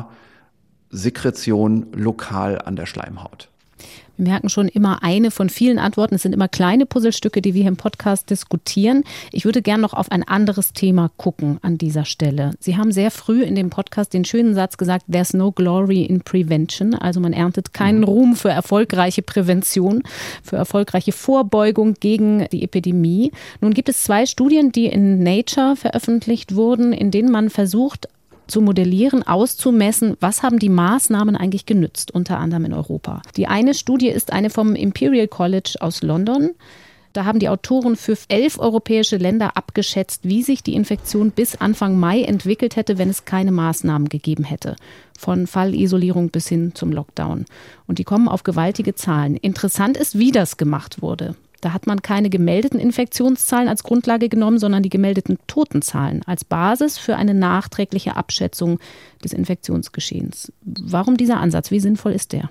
A-Sekretion lokal an der Schleimhaut. Wir merken schon immer eine von vielen Antworten. Es sind immer kleine Puzzlestücke, die wir hier im Podcast diskutieren. Ich würde gerne noch auf ein anderes Thema gucken an dieser Stelle. Sie haben sehr früh in dem Podcast den schönen Satz gesagt, there's no glory in prevention. Also man erntet keinen Ruhm für erfolgreiche Prävention, für erfolgreiche Vorbeugung gegen die Epidemie. Nun gibt es zwei Studien, die in Nature veröffentlicht wurden, in denen man versucht, zu modellieren, auszumessen, was haben die Maßnahmen eigentlich genützt, unter anderem in Europa. Die eine Studie ist eine vom Imperial College aus London. Da haben die Autoren für elf europäische Länder abgeschätzt, wie sich die Infektion bis Anfang Mai entwickelt hätte, wenn es keine Maßnahmen gegeben hätte. Von Fallisolierung bis hin zum Lockdown. Und die kommen auf gewaltige Zahlen. Interessant ist, wie das gemacht wurde. Da hat man keine gemeldeten Infektionszahlen als Grundlage genommen, sondern die gemeldeten Totenzahlen als Basis für eine nachträgliche Abschätzung des Infektionsgeschehens. Warum dieser Ansatz? Wie sinnvoll ist der?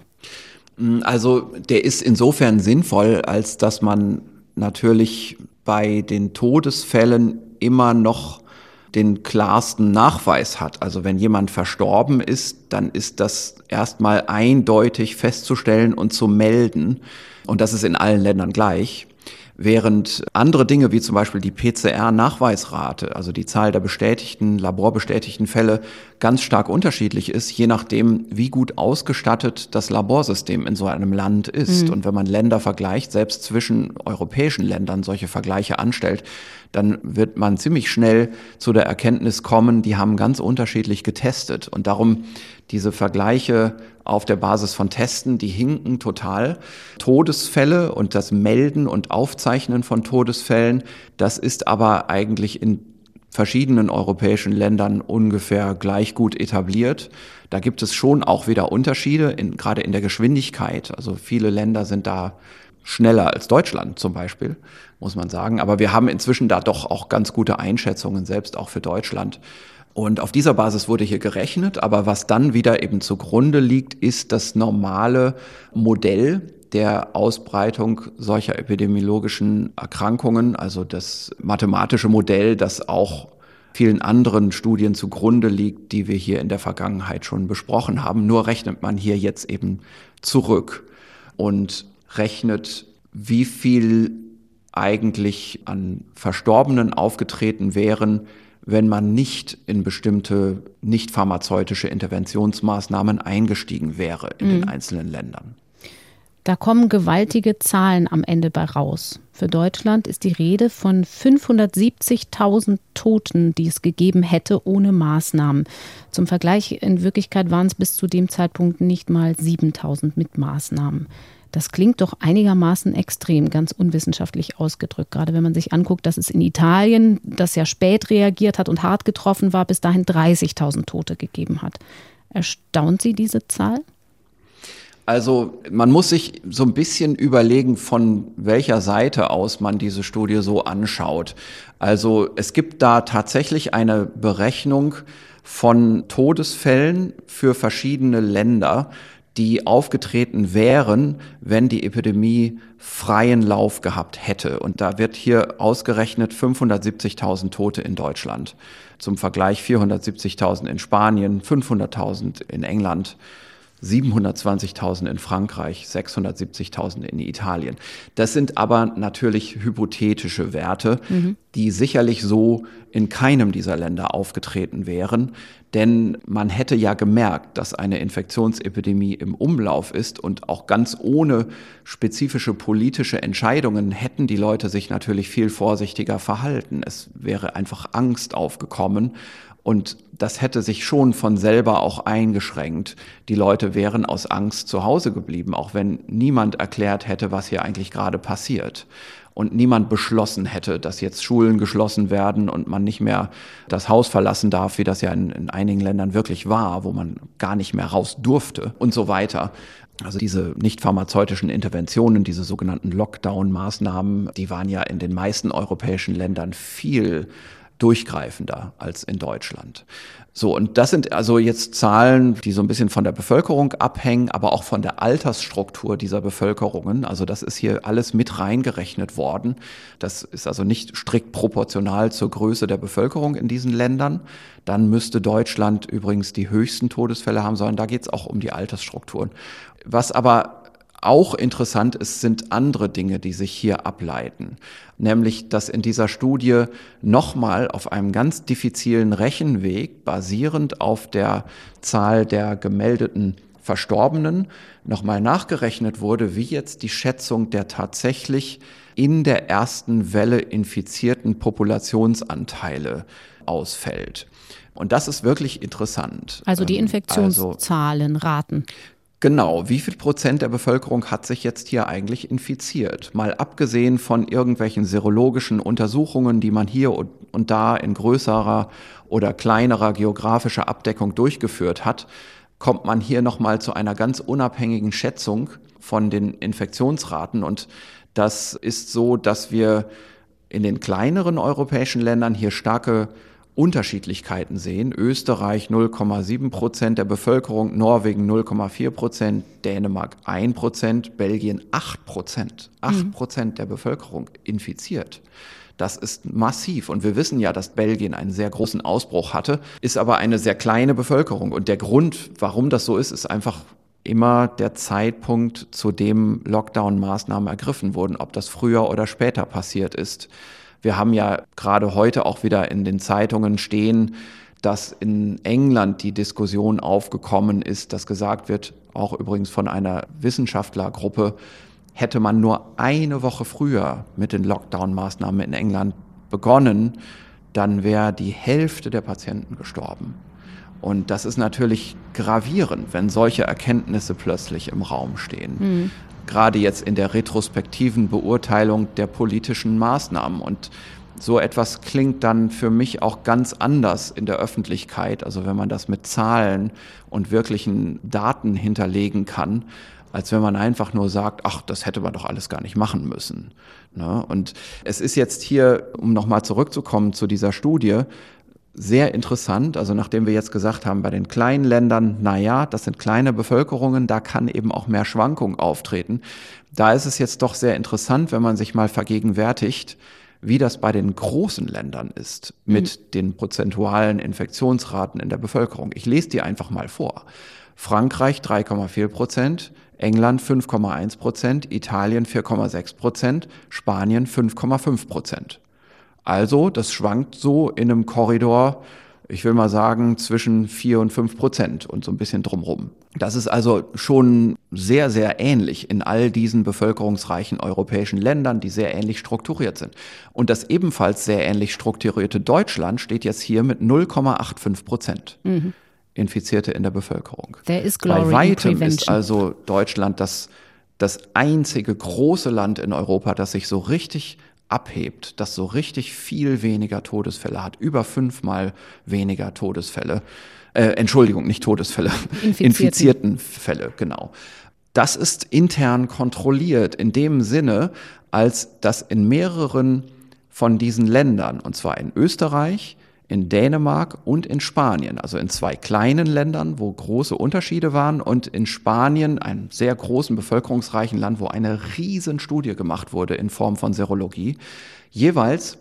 Also der ist insofern sinnvoll, als dass man natürlich bei den Todesfällen immer noch den klarsten Nachweis hat. Also wenn jemand verstorben ist, dann ist das erstmal eindeutig festzustellen und zu melden. Und das ist in allen Ländern gleich. Während andere Dinge wie zum Beispiel die P C R-Nachweisrate, also die Zahl der bestätigten, laborbestätigten Fälle, ganz stark unterschiedlich ist, je nachdem, wie gut ausgestattet das Laborsystem in so einem Land ist. Mhm. Und wenn man Länder vergleicht, selbst zwischen europäischen Ländern solche Vergleiche anstellt, dann wird man ziemlich schnell zu der Erkenntnis kommen, die haben ganz unterschiedlich getestet. Und darum diese Vergleiche auf der Basis von Testen, die hinken total. Todesfälle und das Melden und Aufzeichnen von Todesfällen, das ist aber eigentlich in verschiedenen europäischen Ländern ungefähr gleich gut etabliert. Da gibt es schon auch wieder Unterschiede, in, gerade in der Geschwindigkeit. Also viele Länder sind da schneller als Deutschland zum Beispiel, muss man sagen. Aber wir haben inzwischen da doch auch ganz gute Einschätzungen, selbst auch für Deutschland. Und auf dieser Basis wurde hier gerechnet. Aber was dann wieder eben zugrunde liegt, ist das normale Modell der Ausbreitung solcher epidemiologischen Erkrankungen, also das mathematische Modell, das auch vielen anderen Studien zugrunde liegt, die wir hier in der Vergangenheit schon besprochen haben. Nur rechnet man hier jetzt eben zurück und rechnet, wie viel eigentlich an Verstorbenen aufgetreten wären, wenn man nicht in bestimmte nicht pharmazeutische Interventionsmaßnahmen eingestiegen wäre in mhm. den einzelnen Ländern. Da kommen gewaltige Zahlen am Ende bei raus. Für Deutschland ist die Rede von fünfhundertsiebzigtausend Toten, die es gegeben hätte ohne Maßnahmen. Zum Vergleich, in Wirklichkeit waren es bis zu dem Zeitpunkt nicht mal siebentausend mit Maßnahmen. Das klingt doch einigermaßen extrem, ganz unwissenschaftlich ausgedrückt. Gerade wenn man sich anguckt, dass es in Italien, das ja spät reagiert hat und hart getroffen war, bis dahin dreißigtausend Tote gegeben hat. Erstaunt Sie diese Zahl? Also man muss sich so ein bisschen überlegen, von welcher Seite aus man diese Studie so anschaut. Also es gibt da tatsächlich eine Berechnung von Todesfällen für verschiedene Länder, die aufgetreten wären, wenn die Epidemie freien Lauf gehabt hätte. Und da wird hier ausgerechnet fünfhundertsiebzigtausend Tote in Deutschland. Zum Vergleich vierhundertsiebzigtausend in Spanien, fünfhunderttausend in England, siebenhundertzwanzigtausend in Frankreich, sechshundertsiebzigtausend in Italien. Das sind aber natürlich hypothetische Werte, mhm. die sicherlich so in keinem dieser Länder aufgetreten wären. Denn man hätte ja gemerkt, dass eine Infektionsepidemie im Umlauf ist und auch ganz ohne spezifische politische Entscheidungen hätten die Leute sich natürlich viel vorsichtiger verhalten. Es wäre einfach Angst aufgekommen. Und das hätte sich schon von selber auch eingeschränkt. Die Leute wären aus Angst zu Hause geblieben, auch wenn niemand erklärt hätte, was hier eigentlich gerade passiert. Und niemand beschlossen hätte, dass jetzt Schulen geschlossen werden und man nicht mehr das Haus verlassen darf, wie das ja in, in einigen Ländern wirklich war, wo man gar nicht mehr raus durfte und so weiter. Also diese nicht pharmazeutischen Interventionen, diese sogenannten Lockdown-Maßnahmen, die waren ja in den meisten europäischen Ländern viel durchgreifender als in Deutschland. So, und das sind also jetzt Zahlen, die so ein bisschen von der Bevölkerung abhängen, aber auch von der Altersstruktur dieser Bevölkerungen. Also das ist hier alles mit reingerechnet worden. Das ist also nicht strikt proportional zur Größe der Bevölkerung in diesen Ländern. Dann müsste Deutschland übrigens die höchsten Todesfälle haben, sondern da geht es auch um die Altersstrukturen. Was aber auch interessant ist, sind andere Dinge, die sich hier ableiten. Nämlich, dass in dieser Studie nochmal auf einem ganz diffizilen Rechenweg, basierend auf der Zahl der gemeldeten Verstorbenen, nochmal nachgerechnet wurde, wie jetzt die Schätzung der tatsächlich in der ersten Welle infizierten Populationsanteile ausfällt. Und das ist wirklich interessant. Also die Infektionszahlen, also, Raten. Genau, wie viel Prozent der Bevölkerung hat sich jetzt hier eigentlich infiziert? Mal abgesehen von irgendwelchen serologischen Untersuchungen, die man hier und da in größerer oder kleinerer geografischer Abdeckung durchgeführt hat, kommt man hier nochmal zu einer ganz unabhängigen Schätzung von den Infektionsraten. Und das ist so, dass wir in den kleineren europäischen Ländern hier starke Unterschiedlichkeiten sehen. Österreich null Komma sieben Prozent der Bevölkerung, Norwegen null Komma vier Prozent, Dänemark ein Prozent, Belgien acht Prozent. acht Prozent der Bevölkerung infiziert. Das ist massiv. Und wir wissen ja, dass Belgien einen sehr großen Ausbruch hatte, ist aber eine sehr kleine Bevölkerung. Und der Grund, warum das so ist, ist einfach immer der Zeitpunkt, zu dem Lockdown-Maßnahmen ergriffen wurden, ob das früher oder später passiert ist. Wir haben ja gerade heute auch wieder in den Zeitungen stehen, dass in England die Diskussion aufgekommen ist, dass gesagt wird, auch übrigens von einer Wissenschaftlergruppe, hätte man nur eine Woche früher mit den Lockdown-Maßnahmen in England begonnen, dann wäre die Hälfte der Patienten gestorben. Und das ist natürlich gravierend, wenn solche Erkenntnisse plötzlich im Raum stehen. Mhm. Gerade jetzt in der retrospektiven Beurteilung der politischen Maßnahmen. Und so etwas klingt dann für mich auch ganz anders in der Öffentlichkeit, also wenn man das mit Zahlen und wirklichen Daten hinterlegen kann, als wenn man einfach nur sagt, ach, das hätte man doch alles gar nicht machen müssen. Ne? Und es ist jetzt hier, um nochmal zurückzukommen zu dieser Studie, sehr interessant, also nachdem wir jetzt gesagt haben, bei den kleinen Ländern, na ja, das sind kleine Bevölkerungen, da kann eben auch mehr Schwankung auftreten. Da ist es jetzt doch sehr interessant, wenn man sich mal vergegenwärtigt, wie das bei den großen Ländern ist mit mhm. den prozentualen Infektionsraten in der Bevölkerung. Ich lese die einfach mal vor. Frankreich drei Komma vier Prozent, England fünf Komma eins Prozent, Italien vier Komma sechs Prozent, Spanien fünf Komma fünf Prozent. Also, das schwankt so in einem Korridor, ich will mal sagen, zwischen vier und fünf Prozent und so ein bisschen drumrum. Das ist also schon sehr, sehr ähnlich in all diesen bevölkerungsreichen europäischen Ländern, die sehr ähnlich strukturiert sind. Und das ebenfalls sehr ähnlich strukturierte Deutschland steht jetzt hier mit null Komma fünfundachtzig Prozent mhm. Infizierte in der Bevölkerung. There is glory Bei weitem in prevention. Ist also Deutschland das, das einzige große Land in Europa, das sich so richtig abhebt, das so richtig viel weniger Todesfälle hat, über fünfmal weniger Todesfälle, äh, Entschuldigung, nicht Todesfälle, Infizierten. Infizierten Fälle, genau. Das ist intern kontrolliert in dem Sinne, als dass in mehreren von diesen Ländern, und zwar in Österreich, in Dänemark und in Spanien, also in zwei kleinen Ländern, wo große Unterschiede waren, und in Spanien, einem sehr großen, bevölkerungsreichen Land, wo eine riesen Studie gemacht wurde in Form von Serologie. Jeweils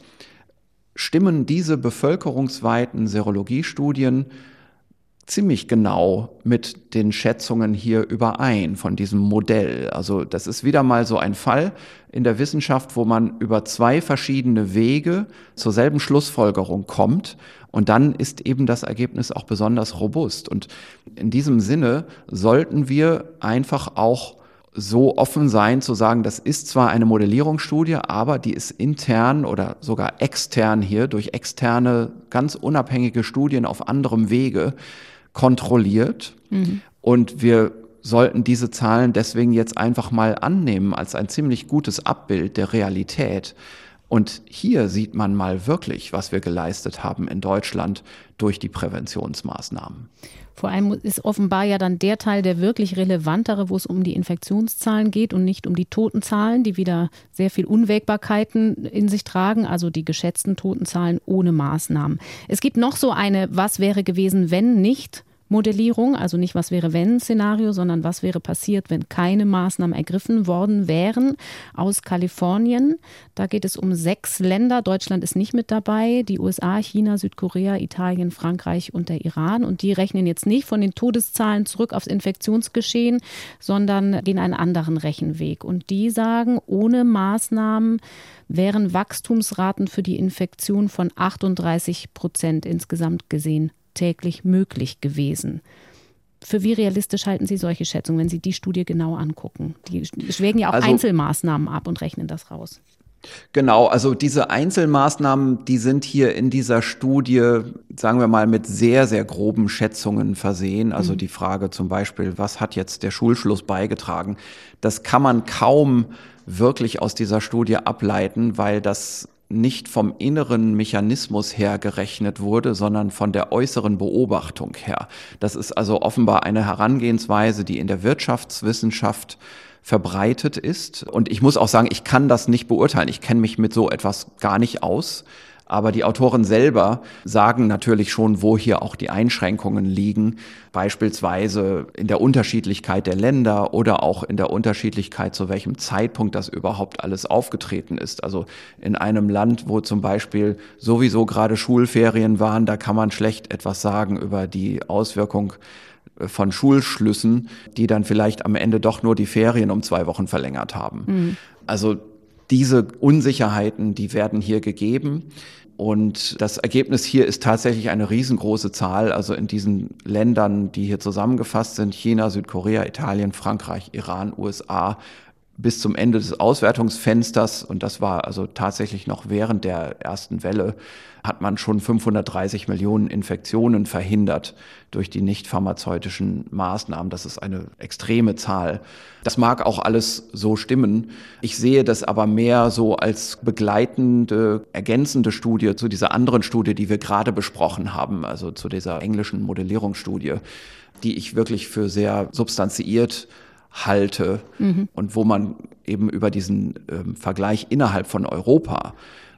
stimmen diese bevölkerungsweiten Serologiestudien ziemlich genau mit den Schätzungen hier überein von diesem Modell. Also das ist wieder mal so ein Fall in der Wissenschaft, wo man über zwei verschiedene Wege zur selben Schlussfolgerung kommt, und dann ist eben das Ergebnis auch besonders robust. Und in diesem Sinne sollten wir einfach auch so offen sein zu sagen, das ist zwar eine Modellierungsstudie, aber die ist intern oder sogar extern hier durch externe, ganz unabhängige Studien auf anderem Wege kontrolliert. Mhm. Und wir sollten diese Zahlen deswegen jetzt einfach mal annehmen als ein ziemlich gutes Abbild der Realität. Und hier sieht man mal wirklich, was wir geleistet haben in Deutschland durch die Präventionsmaßnahmen. Vor allem ist offenbar ja dann der Teil der wirklich relevantere, wo es um die Infektionszahlen geht und nicht um die Totenzahlen, die wieder sehr viel Unwägbarkeiten in sich tragen, also die geschätzten Totenzahlen ohne Maßnahmen. Es gibt noch so eine Was wäre gewesen, wenn nicht Modellierung, also nicht was wäre wenn Szenario, sondern was wäre passiert, wenn keine Maßnahmen ergriffen worden wären, aus Kalifornien. Da geht es um sechs Länder. Deutschland ist nicht mit dabei. Die U S A, China, Südkorea, Italien, Frankreich und der Iran. Und die rechnen jetzt nicht von den Todeszahlen zurück aufs Infektionsgeschehen, sondern gehen einen anderen Rechenweg. Und die sagen, ohne Maßnahmen wären Wachstumsraten für die Infektion von achtunddreißig Prozent insgesamt gesehen täglich möglich gewesen. Für wie realistisch halten Sie solche Schätzungen, wenn Sie die Studie genau angucken? Die schwägen ja auch also, Einzelmaßnahmen ab und rechnen das raus. Genau, also diese Einzelmaßnahmen, die sind hier in dieser Studie, sagen wir mal, mit sehr, sehr groben Schätzungen versehen. Also mhm. die Frage zum Beispiel, was hat jetzt der Schulschluss beigetragen? Das kann man kaum wirklich aus dieser Studie ableiten, weil das nicht vom inneren Mechanismus her gerechnet wurde, sondern von der äußeren Beobachtung her. Das ist also offenbar eine Herangehensweise, die in der Wirtschaftswissenschaft verbreitet ist. Und ich muss auch sagen, ich kann das nicht beurteilen. Ich kenne mich mit so etwas gar nicht aus. Aber die Autoren selber sagen natürlich schon, wo hier auch die Einschränkungen liegen. Beispielsweise in der Unterschiedlichkeit der Länder oder auch in der Unterschiedlichkeit, zu welchem Zeitpunkt das überhaupt alles aufgetreten ist. Also in einem Land, wo zum Beispiel sowieso gerade Schulferien waren, da kann man schlecht etwas sagen über die Auswirkung von Schulschlüssen, die dann vielleicht am Ende doch nur die Ferien um zwei Wochen verlängert haben. Mhm. Also diese Unsicherheiten, die werden hier gegeben. Und das Ergebnis hier ist tatsächlich eine riesengroße Zahl. Also in diesen Ländern, die hier zusammengefasst sind, China, Südkorea, Italien, Frankreich, Iran, U S A, bis zum Ende des Auswertungsfensters, und das war also tatsächlich noch während der ersten Welle, hat man schon fünfhundertdreißig Millionen Infektionen verhindert durch die nicht pharmazeutischen Maßnahmen. Das ist eine extreme Zahl. Das mag auch alles so stimmen. Ich sehe das aber mehr so als begleitende, ergänzende Studie zu dieser anderen Studie, die wir gerade besprochen haben, also zu dieser englischen Modellierungsstudie, die ich wirklich für sehr substanziiert halte mhm. und wo man eben über diesen ähm, Vergleich innerhalb von Europa,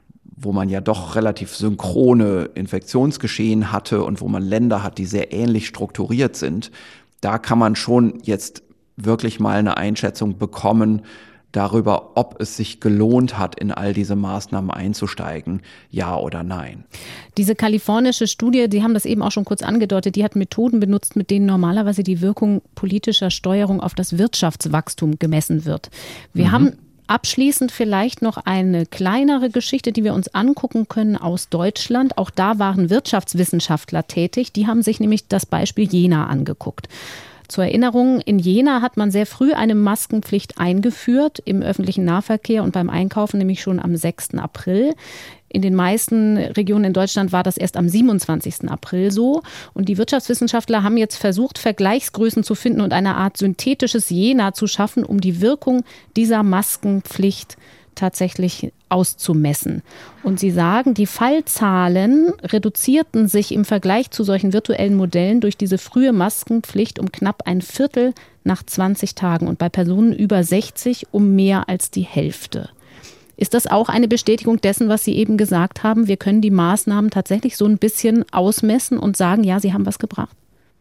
wo man ja doch relativ synchrone Infektionsgeschehen hatte und wo man Länder hat, die sehr ähnlich strukturiert sind, da kann man schon jetzt wirklich mal eine Einschätzung bekommen darüber, ob es sich gelohnt hat, in all diese Maßnahmen einzusteigen, ja oder nein. Diese kalifornische Studie, Sie haben das eben auch schon kurz angedeutet, die hat Methoden benutzt, mit denen normalerweise die Wirkung politischer Steuerung auf das Wirtschaftswachstum gemessen wird. Wir mhm. haben abschließend vielleicht noch eine kleinere Geschichte, die wir uns angucken können aus Deutschland. Auch da waren Wirtschaftswissenschaftler tätig. Die haben sich nämlich das Beispiel Jena angeguckt. Zur Erinnerung, in Jena hat man sehr früh eine Maskenpflicht eingeführt, im öffentlichen Nahverkehr und beim Einkaufen, nämlich schon am sechsten April. In den meisten Regionen in Deutschland war das erst am siebenundzwanzigsten April so. Und die Wirtschaftswissenschaftler haben jetzt versucht, Vergleichsgrößen zu finden und eine Art synthetisches Jena zu schaffen, um die Wirkung dieser Maskenpflicht tatsächlich auszumessen. Und sie sagen, die Fallzahlen reduzierten sich im Vergleich zu solchen virtuellen Modellen durch diese frühe Maskenpflicht um knapp ein Viertel nach zwanzig Tagen und bei Personen über sechzig um mehr als die Hälfte. Ist das auch eine Bestätigung dessen, was Sie eben gesagt haben? Wir können die Maßnahmen tatsächlich so ein bisschen ausmessen und sagen, ja, sie haben was gebracht?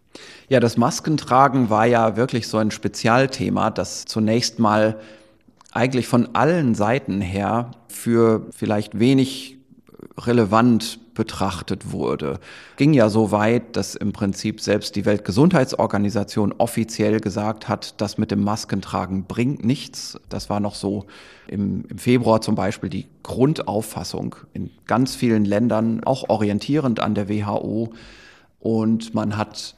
Ja, das Maskentragen war ja wirklich so ein Spezialthema, das zunächst mal eigentlich von allen Seiten her für vielleicht wenig relevant betrachtet wurde. Ging ja so weit, dass im Prinzip selbst die Weltgesundheitsorganisation offiziell gesagt hat, das mit dem Maskentragen bringt nichts. Das war noch so im, im Februar zum Beispiel die Grundauffassung in ganz vielen Ländern, auch orientierend an der W H O. Und man hat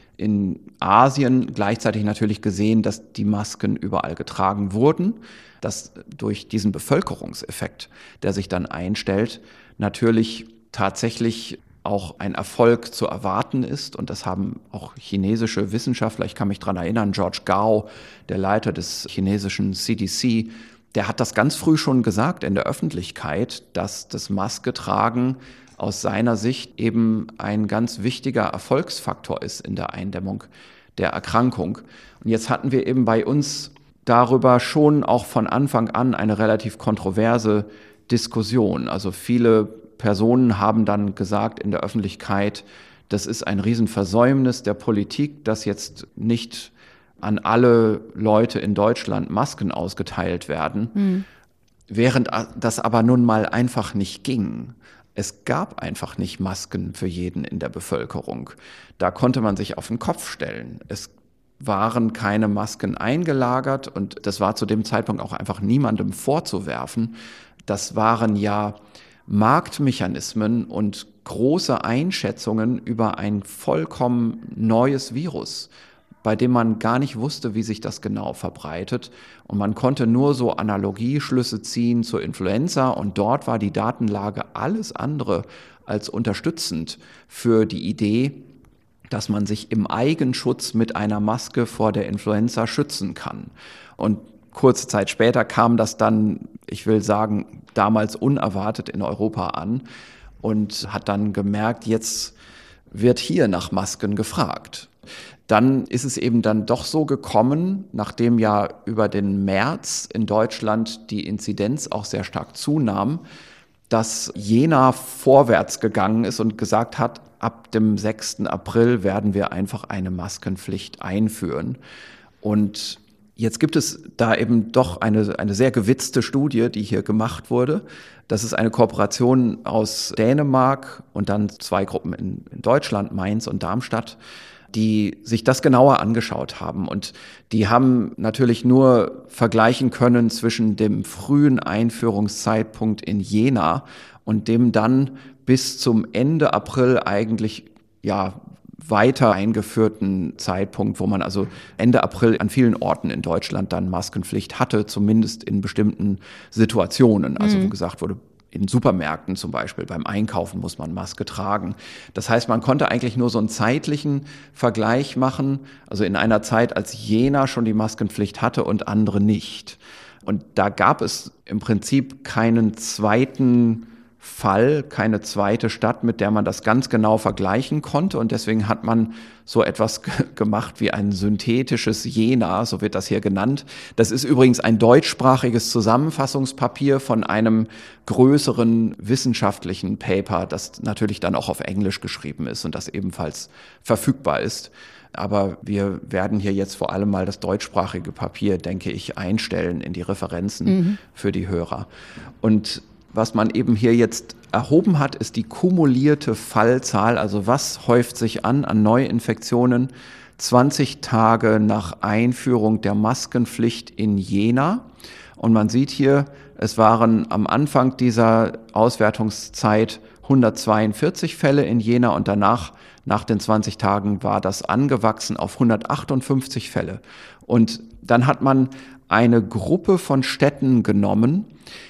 in Asien gleichzeitig natürlich gesehen, dass die Masken überall getragen wurden, dass durch diesen Bevölkerungseffekt, der sich dann einstellt, natürlich tatsächlich auch ein Erfolg zu erwarten ist. Und das haben auch chinesische Wissenschaftler, ich kann mich daran erinnern, George Gao, der Leiter des chinesischen C D C, der hat das ganz früh schon gesagt in der Öffentlichkeit, dass das Masketragen aus seiner Sicht eben ein ganz wichtiger Erfolgsfaktor ist in der Eindämmung der Erkrankung. Und jetzt hatten wir eben bei uns darüber schon auch von Anfang an eine relativ kontroverse Diskussion. Also viele Personen haben dann gesagt in der Öffentlichkeit, das ist ein Riesenversäumnis der Politik, dass jetzt nicht an alle Leute in Deutschland Masken ausgeteilt werden, mhm. während das aber nun mal einfach nicht ging. Es gab einfach nicht Masken für jeden in der Bevölkerung. Da konnte man sich auf den Kopf stellen. Es waren keine Masken eingelagert und das war zu dem Zeitpunkt auch einfach niemandem vorzuwerfen. Das waren ja Marktmechanismen und große Einschätzungen über ein vollkommen neues Virus. bei dem man gar nicht wusste, wie sich das genau verbreitet. Und man konnte nur so Analogieschlüsse ziehen zur Influenza. Und dort war die Datenlage alles andere als unterstützend für die Idee, dass man sich im Eigenschutz mit einer Maske vor der Influenza schützen kann. Und kurze Zeit später kam das dann, ich will sagen, damals unerwartet in Europa an und hat dann gemerkt, jetzt wird hier nach Masken gefragt. Dann ist es eben dann doch so gekommen, nachdem ja über den März in Deutschland die Inzidenz auch sehr stark zunahm, dass Jena vorwärts gegangen ist und gesagt hat, ab dem sechsten April werden wir einfach eine Maskenpflicht einführen. Und jetzt gibt es da eben doch eine, eine sehr gewitzte Studie, die hier gemacht wurde. Das ist eine Kooperation aus Dänemark und dann zwei Gruppen in, in Deutschland, Mainz und Darmstadt, die sich das genauer angeschaut haben. Und die haben natürlich nur vergleichen können zwischen dem frühen Einführungszeitpunkt in Jena und dem dann bis zum Ende April eigentlich, ja, weiter eingeführten Zeitpunkt, wo man also Ende April an vielen Orten in Deutschland dann Maskenpflicht hatte, zumindest in bestimmten Situationen. Also mhm. wo gesagt wurde, in Supermärkten zum Beispiel, beim Einkaufen muss man Maske tragen. Das heißt, man konnte eigentlich nur so einen zeitlichen Vergleich machen, also in einer Zeit, als Jena schon die Maskenpflicht hatte und andere nicht. Und da gab es im Prinzip keinen zweiten Fall, keine zweite Stadt, mit der man das ganz genau vergleichen konnte. Und deswegen hat man so etwas g- gemacht wie ein synthetisches Jena, so wird das hier genannt. Das ist übrigens ein deutschsprachiges Zusammenfassungspapier von einem größeren wissenschaftlichen Paper, das natürlich dann auch auf Englisch geschrieben ist und das ebenfalls verfügbar ist. Aber wir werden hier jetzt vor allem mal das deutschsprachige Papier, denke ich, einstellen in die Referenzen mhm. für die Hörer. Und was man eben hier jetzt erhoben hat, ist die kumulierte Fallzahl, also was häuft sich an an Neuinfektionen zwanzig Tage nach Einführung der Maskenpflicht in Jena. Und man sieht hier, es waren am Anfang dieser Auswertungszeit hundertzweiundvierzig Fälle in Jena und danach, nach den zwanzig Tagen, war das angewachsen auf hundertachtundfünfzig Fälle. Und dann hat man eine Gruppe von Städten genommen,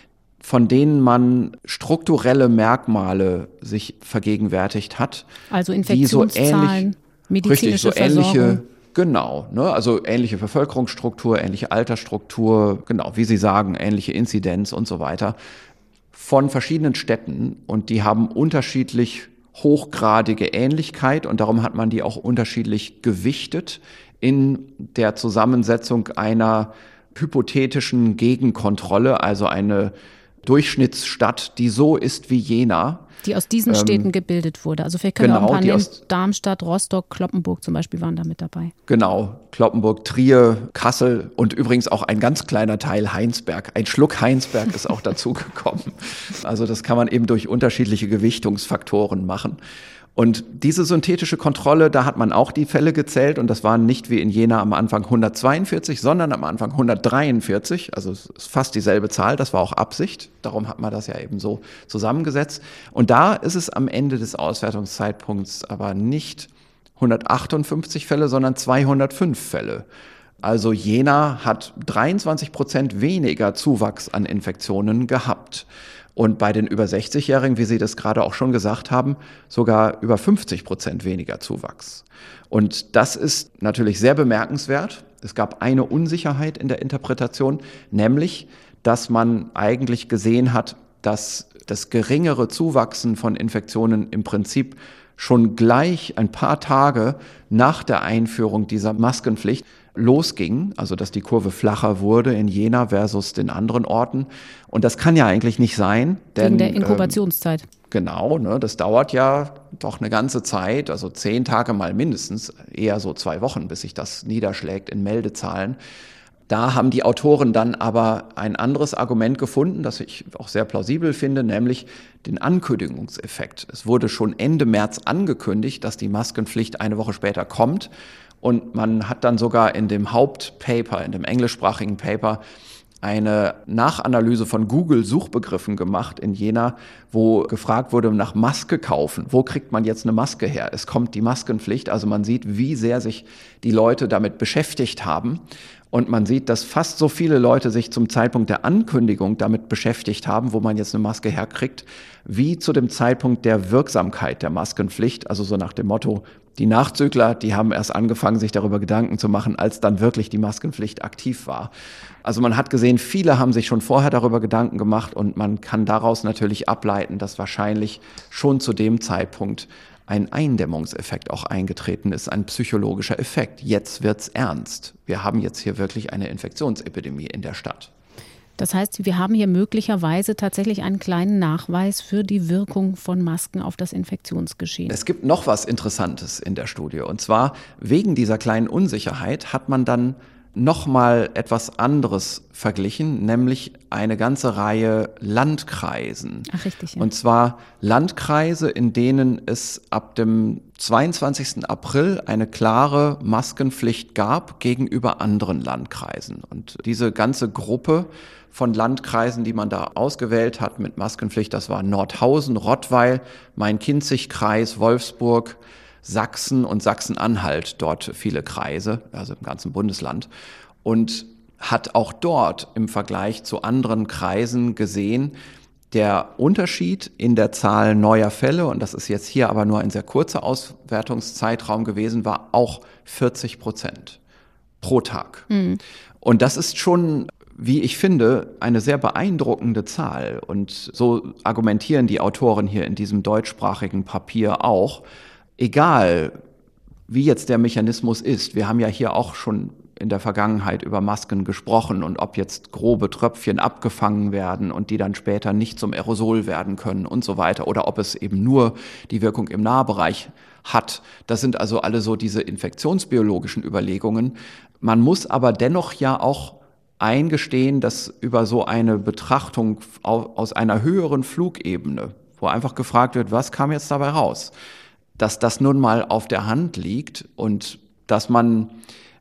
von denen man strukturelle Merkmale sich vergegenwärtigt hat. Also Infektionszahlen, so ähnlich, medizinische richtig, so Versorgung. Ähnliche, genau, ne, also ähnliche Bevölkerungsstruktur, ähnliche Altersstruktur, genau, wie Sie sagen, ähnliche Inzidenz und so weiter, von verschiedenen Städten. Und die haben unterschiedlich hochgradige Ähnlichkeit und darum hat man die auch unterschiedlich gewichtet in der Zusammensetzung einer hypothetischen Gegenkontrolle, also eine Durchschnittsstadt, die so ist wie Jena. Die aus diesen ähm, Städten gebildet wurde. Also vielleicht können genau, wir auch ein paar nennen. Aus, Darmstadt, Rostock, Cloppenburg zum Beispiel waren da mit dabei. Genau, Cloppenburg, Trier, Kassel und übrigens auch ein ganz kleiner Teil Heinsberg. Ein Schluck Heinsberg ist auch dazugekommen. Also das kann man eben durch unterschiedliche Gewichtungsfaktoren machen. Und diese synthetische Kontrolle, da hat man auch die Fälle gezählt und das waren nicht wie in Jena am Anfang hundertzweiundvierzig, sondern am Anfang hundertdreiundvierzig, also es ist fast dieselbe Zahl, das war auch Absicht, darum hat man das ja eben so zusammengesetzt. Und da ist es am Ende des Auswertungszeitpunkts aber nicht hundertachtundfünfzig Fälle, sondern zweihundertfünf Fälle. Also Jena hat dreiundzwanzig Prozent weniger Zuwachs an Infektionen gehabt. Und bei den über sechzig-Jährigen, wie Sie das gerade auch schon gesagt haben, sogar über fünfzig Prozent weniger Zuwachs. Und das ist natürlich sehr bemerkenswert. Es gab eine Unsicherheit in der Interpretation, nämlich, dass man eigentlich gesehen hat, dass das geringere Zuwachsen von Infektionen im Prinzip schon gleich ein paar Tage nach der Einführung dieser Maskenpflicht losging, also dass die Kurve flacher wurde in Jena versus den anderen Orten. Und das kann ja eigentlich nicht sein. Denn, wegen der Inkubationszeit. Ähm, genau, ne, das dauert ja doch eine ganze Zeit, also zehn Tage mal mindestens, eher so zwei Wochen, bis sich das niederschlägt in Meldezahlen. Da haben die Autoren dann aber ein anderes Argument gefunden, das ich auch sehr plausibel finde, nämlich den Ankündigungseffekt. Es wurde schon Ende März angekündigt, dass die Maskenpflicht eine Woche später kommt. Und man hat dann sogar in dem Hauptpaper, in dem englischsprachigen Paper, eine Nachanalyse von Google-Suchbegriffen gemacht in Jena, wo gefragt wurde nach Maske kaufen. Wo kriegt man jetzt eine Maske her? Es kommt die Maskenpflicht, also man sieht, wie sehr sich die Leute damit beschäftigt haben. Und man sieht, dass fast so viele Leute sich zum Zeitpunkt der Ankündigung damit beschäftigt haben, wo man jetzt eine Maske herkriegt, wie zu dem Zeitpunkt der Wirksamkeit der Maskenpflicht. Also so nach dem Motto, die Nachzügler, die haben erst angefangen, sich darüber Gedanken zu machen, als dann wirklich die Maskenpflicht aktiv war. Also man hat gesehen, viele haben sich schon vorher darüber Gedanken gemacht und man kann daraus natürlich ableiten, dass wahrscheinlich schon zu dem Zeitpunkt ein Eindämmungseffekt auch eingetreten ist, ein psychologischer Effekt. Jetzt wird's ernst. Wir haben jetzt hier wirklich eine Infektionsepidemie in der Stadt. Das heißt, wir haben hier möglicherweise tatsächlich einen kleinen Nachweis für die Wirkung von Masken auf das Infektionsgeschehen. Es gibt noch was Interessantes in der Studie. Und zwar wegen dieser kleinen Unsicherheit hat man dann noch mal etwas anderes verglichen, nämlich eine ganze Reihe Landkreisen. Ach, richtig, ja. Und zwar Landkreise, in denen es ab dem zweiundzwanzigsten April eine klare Maskenpflicht gab gegenüber anderen Landkreisen. Und diese ganze Gruppe von Landkreisen, die man da ausgewählt hat mit Maskenpflicht, das waren Nordhausen, Rottweil, Main-Kinzig-Kreis, Wolfsburg, Sachsen und Sachsen-Anhalt, dort viele Kreise, also im ganzen Bundesland, und hat auch dort im Vergleich zu anderen Kreisen gesehen, der Unterschied in der Zahl neuer Fälle, und das ist jetzt hier aber nur ein sehr kurzer Auswertungszeitraum gewesen, war auch vierzig Prozent pro Tag. Mhm. Und das ist schon, wie ich finde, eine sehr beeindruckende Zahl. Und so argumentieren die Autoren hier in diesem deutschsprachigen Papier auch. Egal, wie jetzt der Mechanismus ist, wir haben ja hier auch schon in der Vergangenheit über Masken gesprochen und ob jetzt grobe Tröpfchen abgefangen werden und die dann später nicht zum Aerosol werden können und so weiter oder ob es eben nur die Wirkung im Nahbereich hat. Das sind also alle so diese infektionsbiologischen Überlegungen. Man muss aber dennoch ja auch eingestehen, dass über so eine Betrachtung aus einer höheren Flugebene, wo einfach gefragt wird, was kam jetzt dabei raus, dass das nun mal auf der Hand liegt und dass man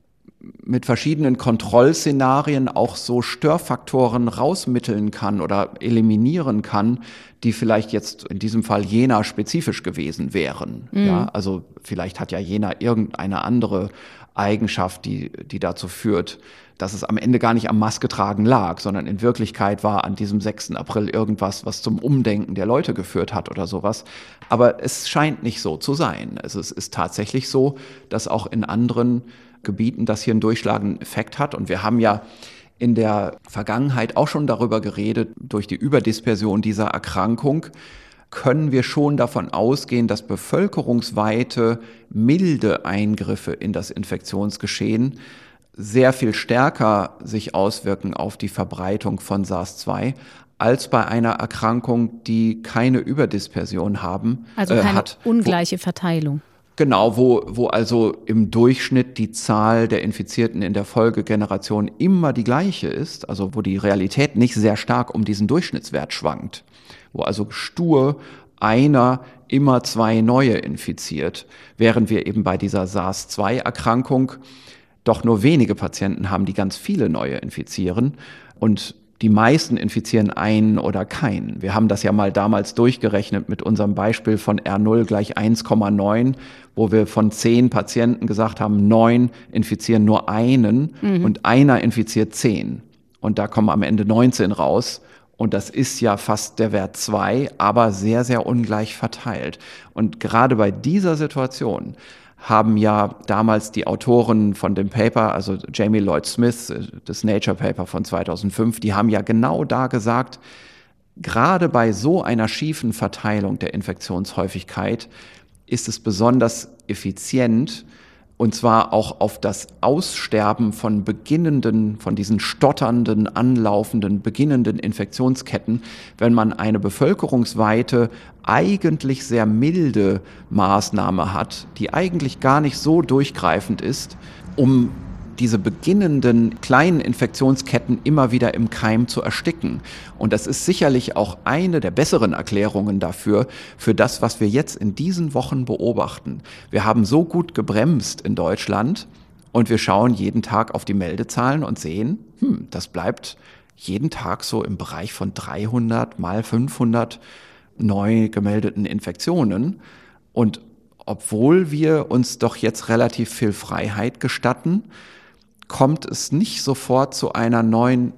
mit verschiedenen Kontrollszenarien auch so Störfaktoren rausmitteln kann oder eliminieren kann, die vielleicht jetzt in diesem Fall Jena spezifisch gewesen wären. Mhm. Ja, also vielleicht hat ja Jena irgendeine andere Eigenschaft, die, die dazu führt, dass es am Ende gar nicht am Masketragen lag, sondern in Wirklichkeit war an diesem sechsten April irgendwas, was zum Umdenken der Leute geführt hat oder sowas. Aber es scheint nicht so zu sein. Also es ist tatsächlich so, dass auch in anderen Gebieten das hier einen durchschlagenden Effekt hat. Und wir haben ja in der Vergangenheit auch schon darüber geredet, durch die Überdispersion dieser Erkrankung können wir schon davon ausgehen, dass bevölkerungsweite milde Eingriffe in das Infektionsgeschehen sehr viel stärker sich auswirken auf die Verbreitung von SARS zwei als bei einer Erkrankung, die keine Überdispersion haben. Also keine äh, hat, ungleiche wo, Verteilung. Genau, wo, wo also im Durchschnitt die Zahl der Infizierten in der Folgegeneration immer die gleiche ist, also wo die Realität nicht sehr stark um diesen Durchschnittswert schwankt, wo also stur einer immer zwei neue infiziert, während wir eben bei dieser SARS zwei Erkrankung doch nur wenige Patienten haben, die ganz viele neue infizieren und die meisten infizieren einen oder keinen. Wir haben das ja mal damals durchgerechnet mit unserem Beispiel von R null gleich eins Komma neun, wo wir von zehn Patienten gesagt haben, neun infizieren nur einen mhm. und einer infiziert zehn. Und da kommen am Ende neunzehn raus. Und das ist ja fast der Wert zwei, aber sehr, sehr ungleich verteilt. Und gerade bei dieser Situation haben ja damals die Autoren von dem Paper, also Jamie Lloyd Smith, das Nature Paper von zweitausendfünf, die haben ja genau da gesagt, gerade bei so einer schiefen Verteilung der Infektionshäufigkeit ist es besonders effizient, und zwar auch auf das Aussterben von beginnenden, von diesen stotternden, anlaufenden, beginnenden Infektionsketten, wenn man eine bevölkerungsweite, eigentlich sehr milde Maßnahme hat, die eigentlich gar nicht so durchgreifend ist, um diese beginnenden kleinen Infektionsketten immer wieder im Keim zu ersticken. Und das ist sicherlich auch eine der besseren Erklärungen dafür, für das, was wir jetzt in diesen Wochen beobachten. Wir haben so gut gebremst in Deutschland und wir schauen jeden Tag auf die Meldezahlen und sehen, hm, das bleibt jeden Tag so im Bereich von dreihundert mal fünfhundert neu gemeldeten Infektionen. Und obwohl wir uns doch jetzt relativ viel Freiheit gestatten, kommt es nicht sofort zu einer neuen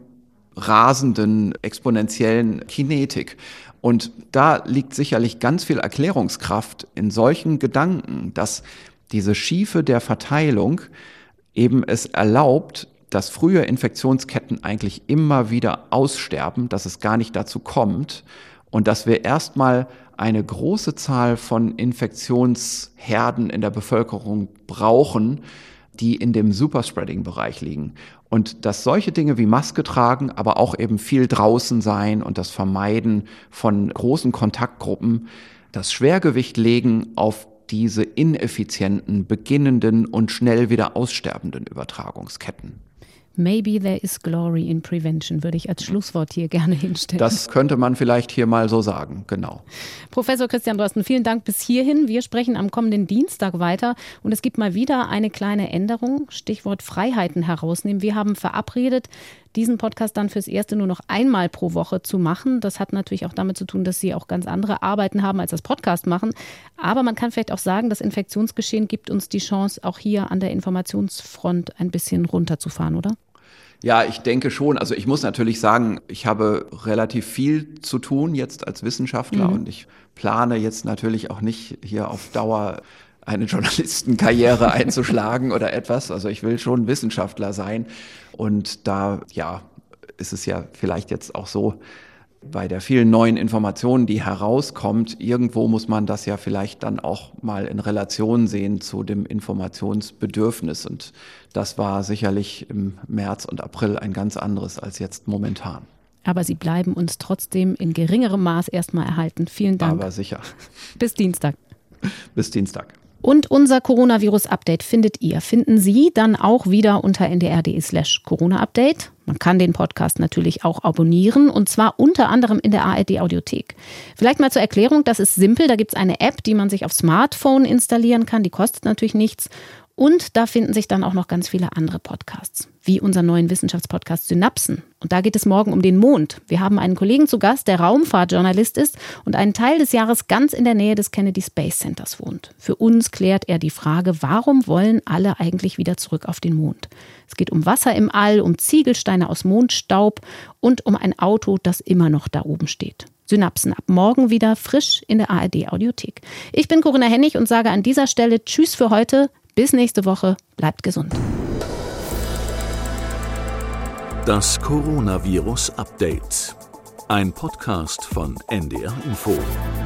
rasenden, exponentiellen Kinetik. Und da liegt sicherlich ganz viel Erklärungskraft in solchen Gedanken, dass diese Schiefe der Verteilung eben es erlaubt, dass frühe Infektionsketten eigentlich immer wieder aussterben, dass es gar nicht dazu kommt und dass wir erstmal eine große Zahl von Infektionsherden in der Bevölkerung brauchen, die in dem Superspreading-Bereich liegen. Und dass solche Dinge wie Maske tragen, aber auch eben viel draußen sein und das Vermeiden von großen Kontaktgruppen, das Schwergewicht legen auf diese ineffizienten, beginnenden und schnell wieder aussterbenden Übertragungsketten. Maybe there is glory in prevention, würde ich als Schlusswort hier gerne hinstellen. Das könnte man vielleicht hier mal so sagen, genau. Professor Christian Drosten, vielen Dank bis hierhin. Wir sprechen am kommenden Dienstag weiter und es gibt mal wieder eine kleine Änderung, Stichwort Freiheiten herausnehmen. Wir haben verabredet, diesen Podcast dann fürs Erste nur noch einmal pro Woche zu machen. Das hat natürlich auch damit zu tun, dass Sie auch ganz andere Arbeiten haben als das Podcast machen. Aber man kann vielleicht auch sagen, das Infektionsgeschehen gibt uns die Chance, auch hier an der Informationsfront ein bisschen runterzufahren, oder? Ja, ich denke schon. Also ich muss natürlich sagen, ich habe relativ viel zu tun jetzt als Wissenschaftler mhm. und ich plane jetzt natürlich auch nicht hier auf Dauer eine Journalistenkarriere einzuschlagen oder etwas. Also ich will schon Wissenschaftler sein. Und da, ja, ist es ja vielleicht jetzt auch so, bei der vielen neuen Informationen, die herauskommt, irgendwo muss man das ja vielleicht dann auch mal in Relation sehen zu dem Informationsbedürfnis. Und das war sicherlich im März und April ein ganz anderes als jetzt momentan. Aber Sie bleiben uns trotzdem in geringerem Maß erstmal erhalten. Vielen Dank. Aber sicher. Bis Dienstag. Bis Dienstag. Und unser Coronavirus-Update findet ihr, finden Sie dann auch wieder unter ndr.de slash Corona-Update. Man kann den Podcast natürlich auch abonnieren und zwar unter anderem in der A R D-Audiothek. Vielleicht mal zur Erklärung, das ist simpel, da gibt es eine App, die man sich auf Smartphone installieren kann, die kostet natürlich nichts. Und da finden sich dann auch noch ganz viele andere Podcasts, wie unseren neuen Wissenschaftspodcast Synapsen. Und da geht es morgen um den Mond. Wir haben einen Kollegen zu Gast, der Raumfahrtjournalist ist und einen Teil des Jahres ganz in der Nähe des Kennedy Space Centers wohnt. Für uns klärt er die Frage, warum wollen alle eigentlich wieder zurück auf den Mond? Es geht um Wasser im All, um Ziegelsteine aus Mondstaub und um ein Auto, das immer noch da oben steht. Synapsen ab morgen wieder frisch in der A R D-Audiothek. Ich bin Corinna Hennig und sage an dieser Stelle Tschüss für heute. Bis nächste Woche. Bleibt gesund. Das Coronavirus Update. Ein Podcast von N D R Info.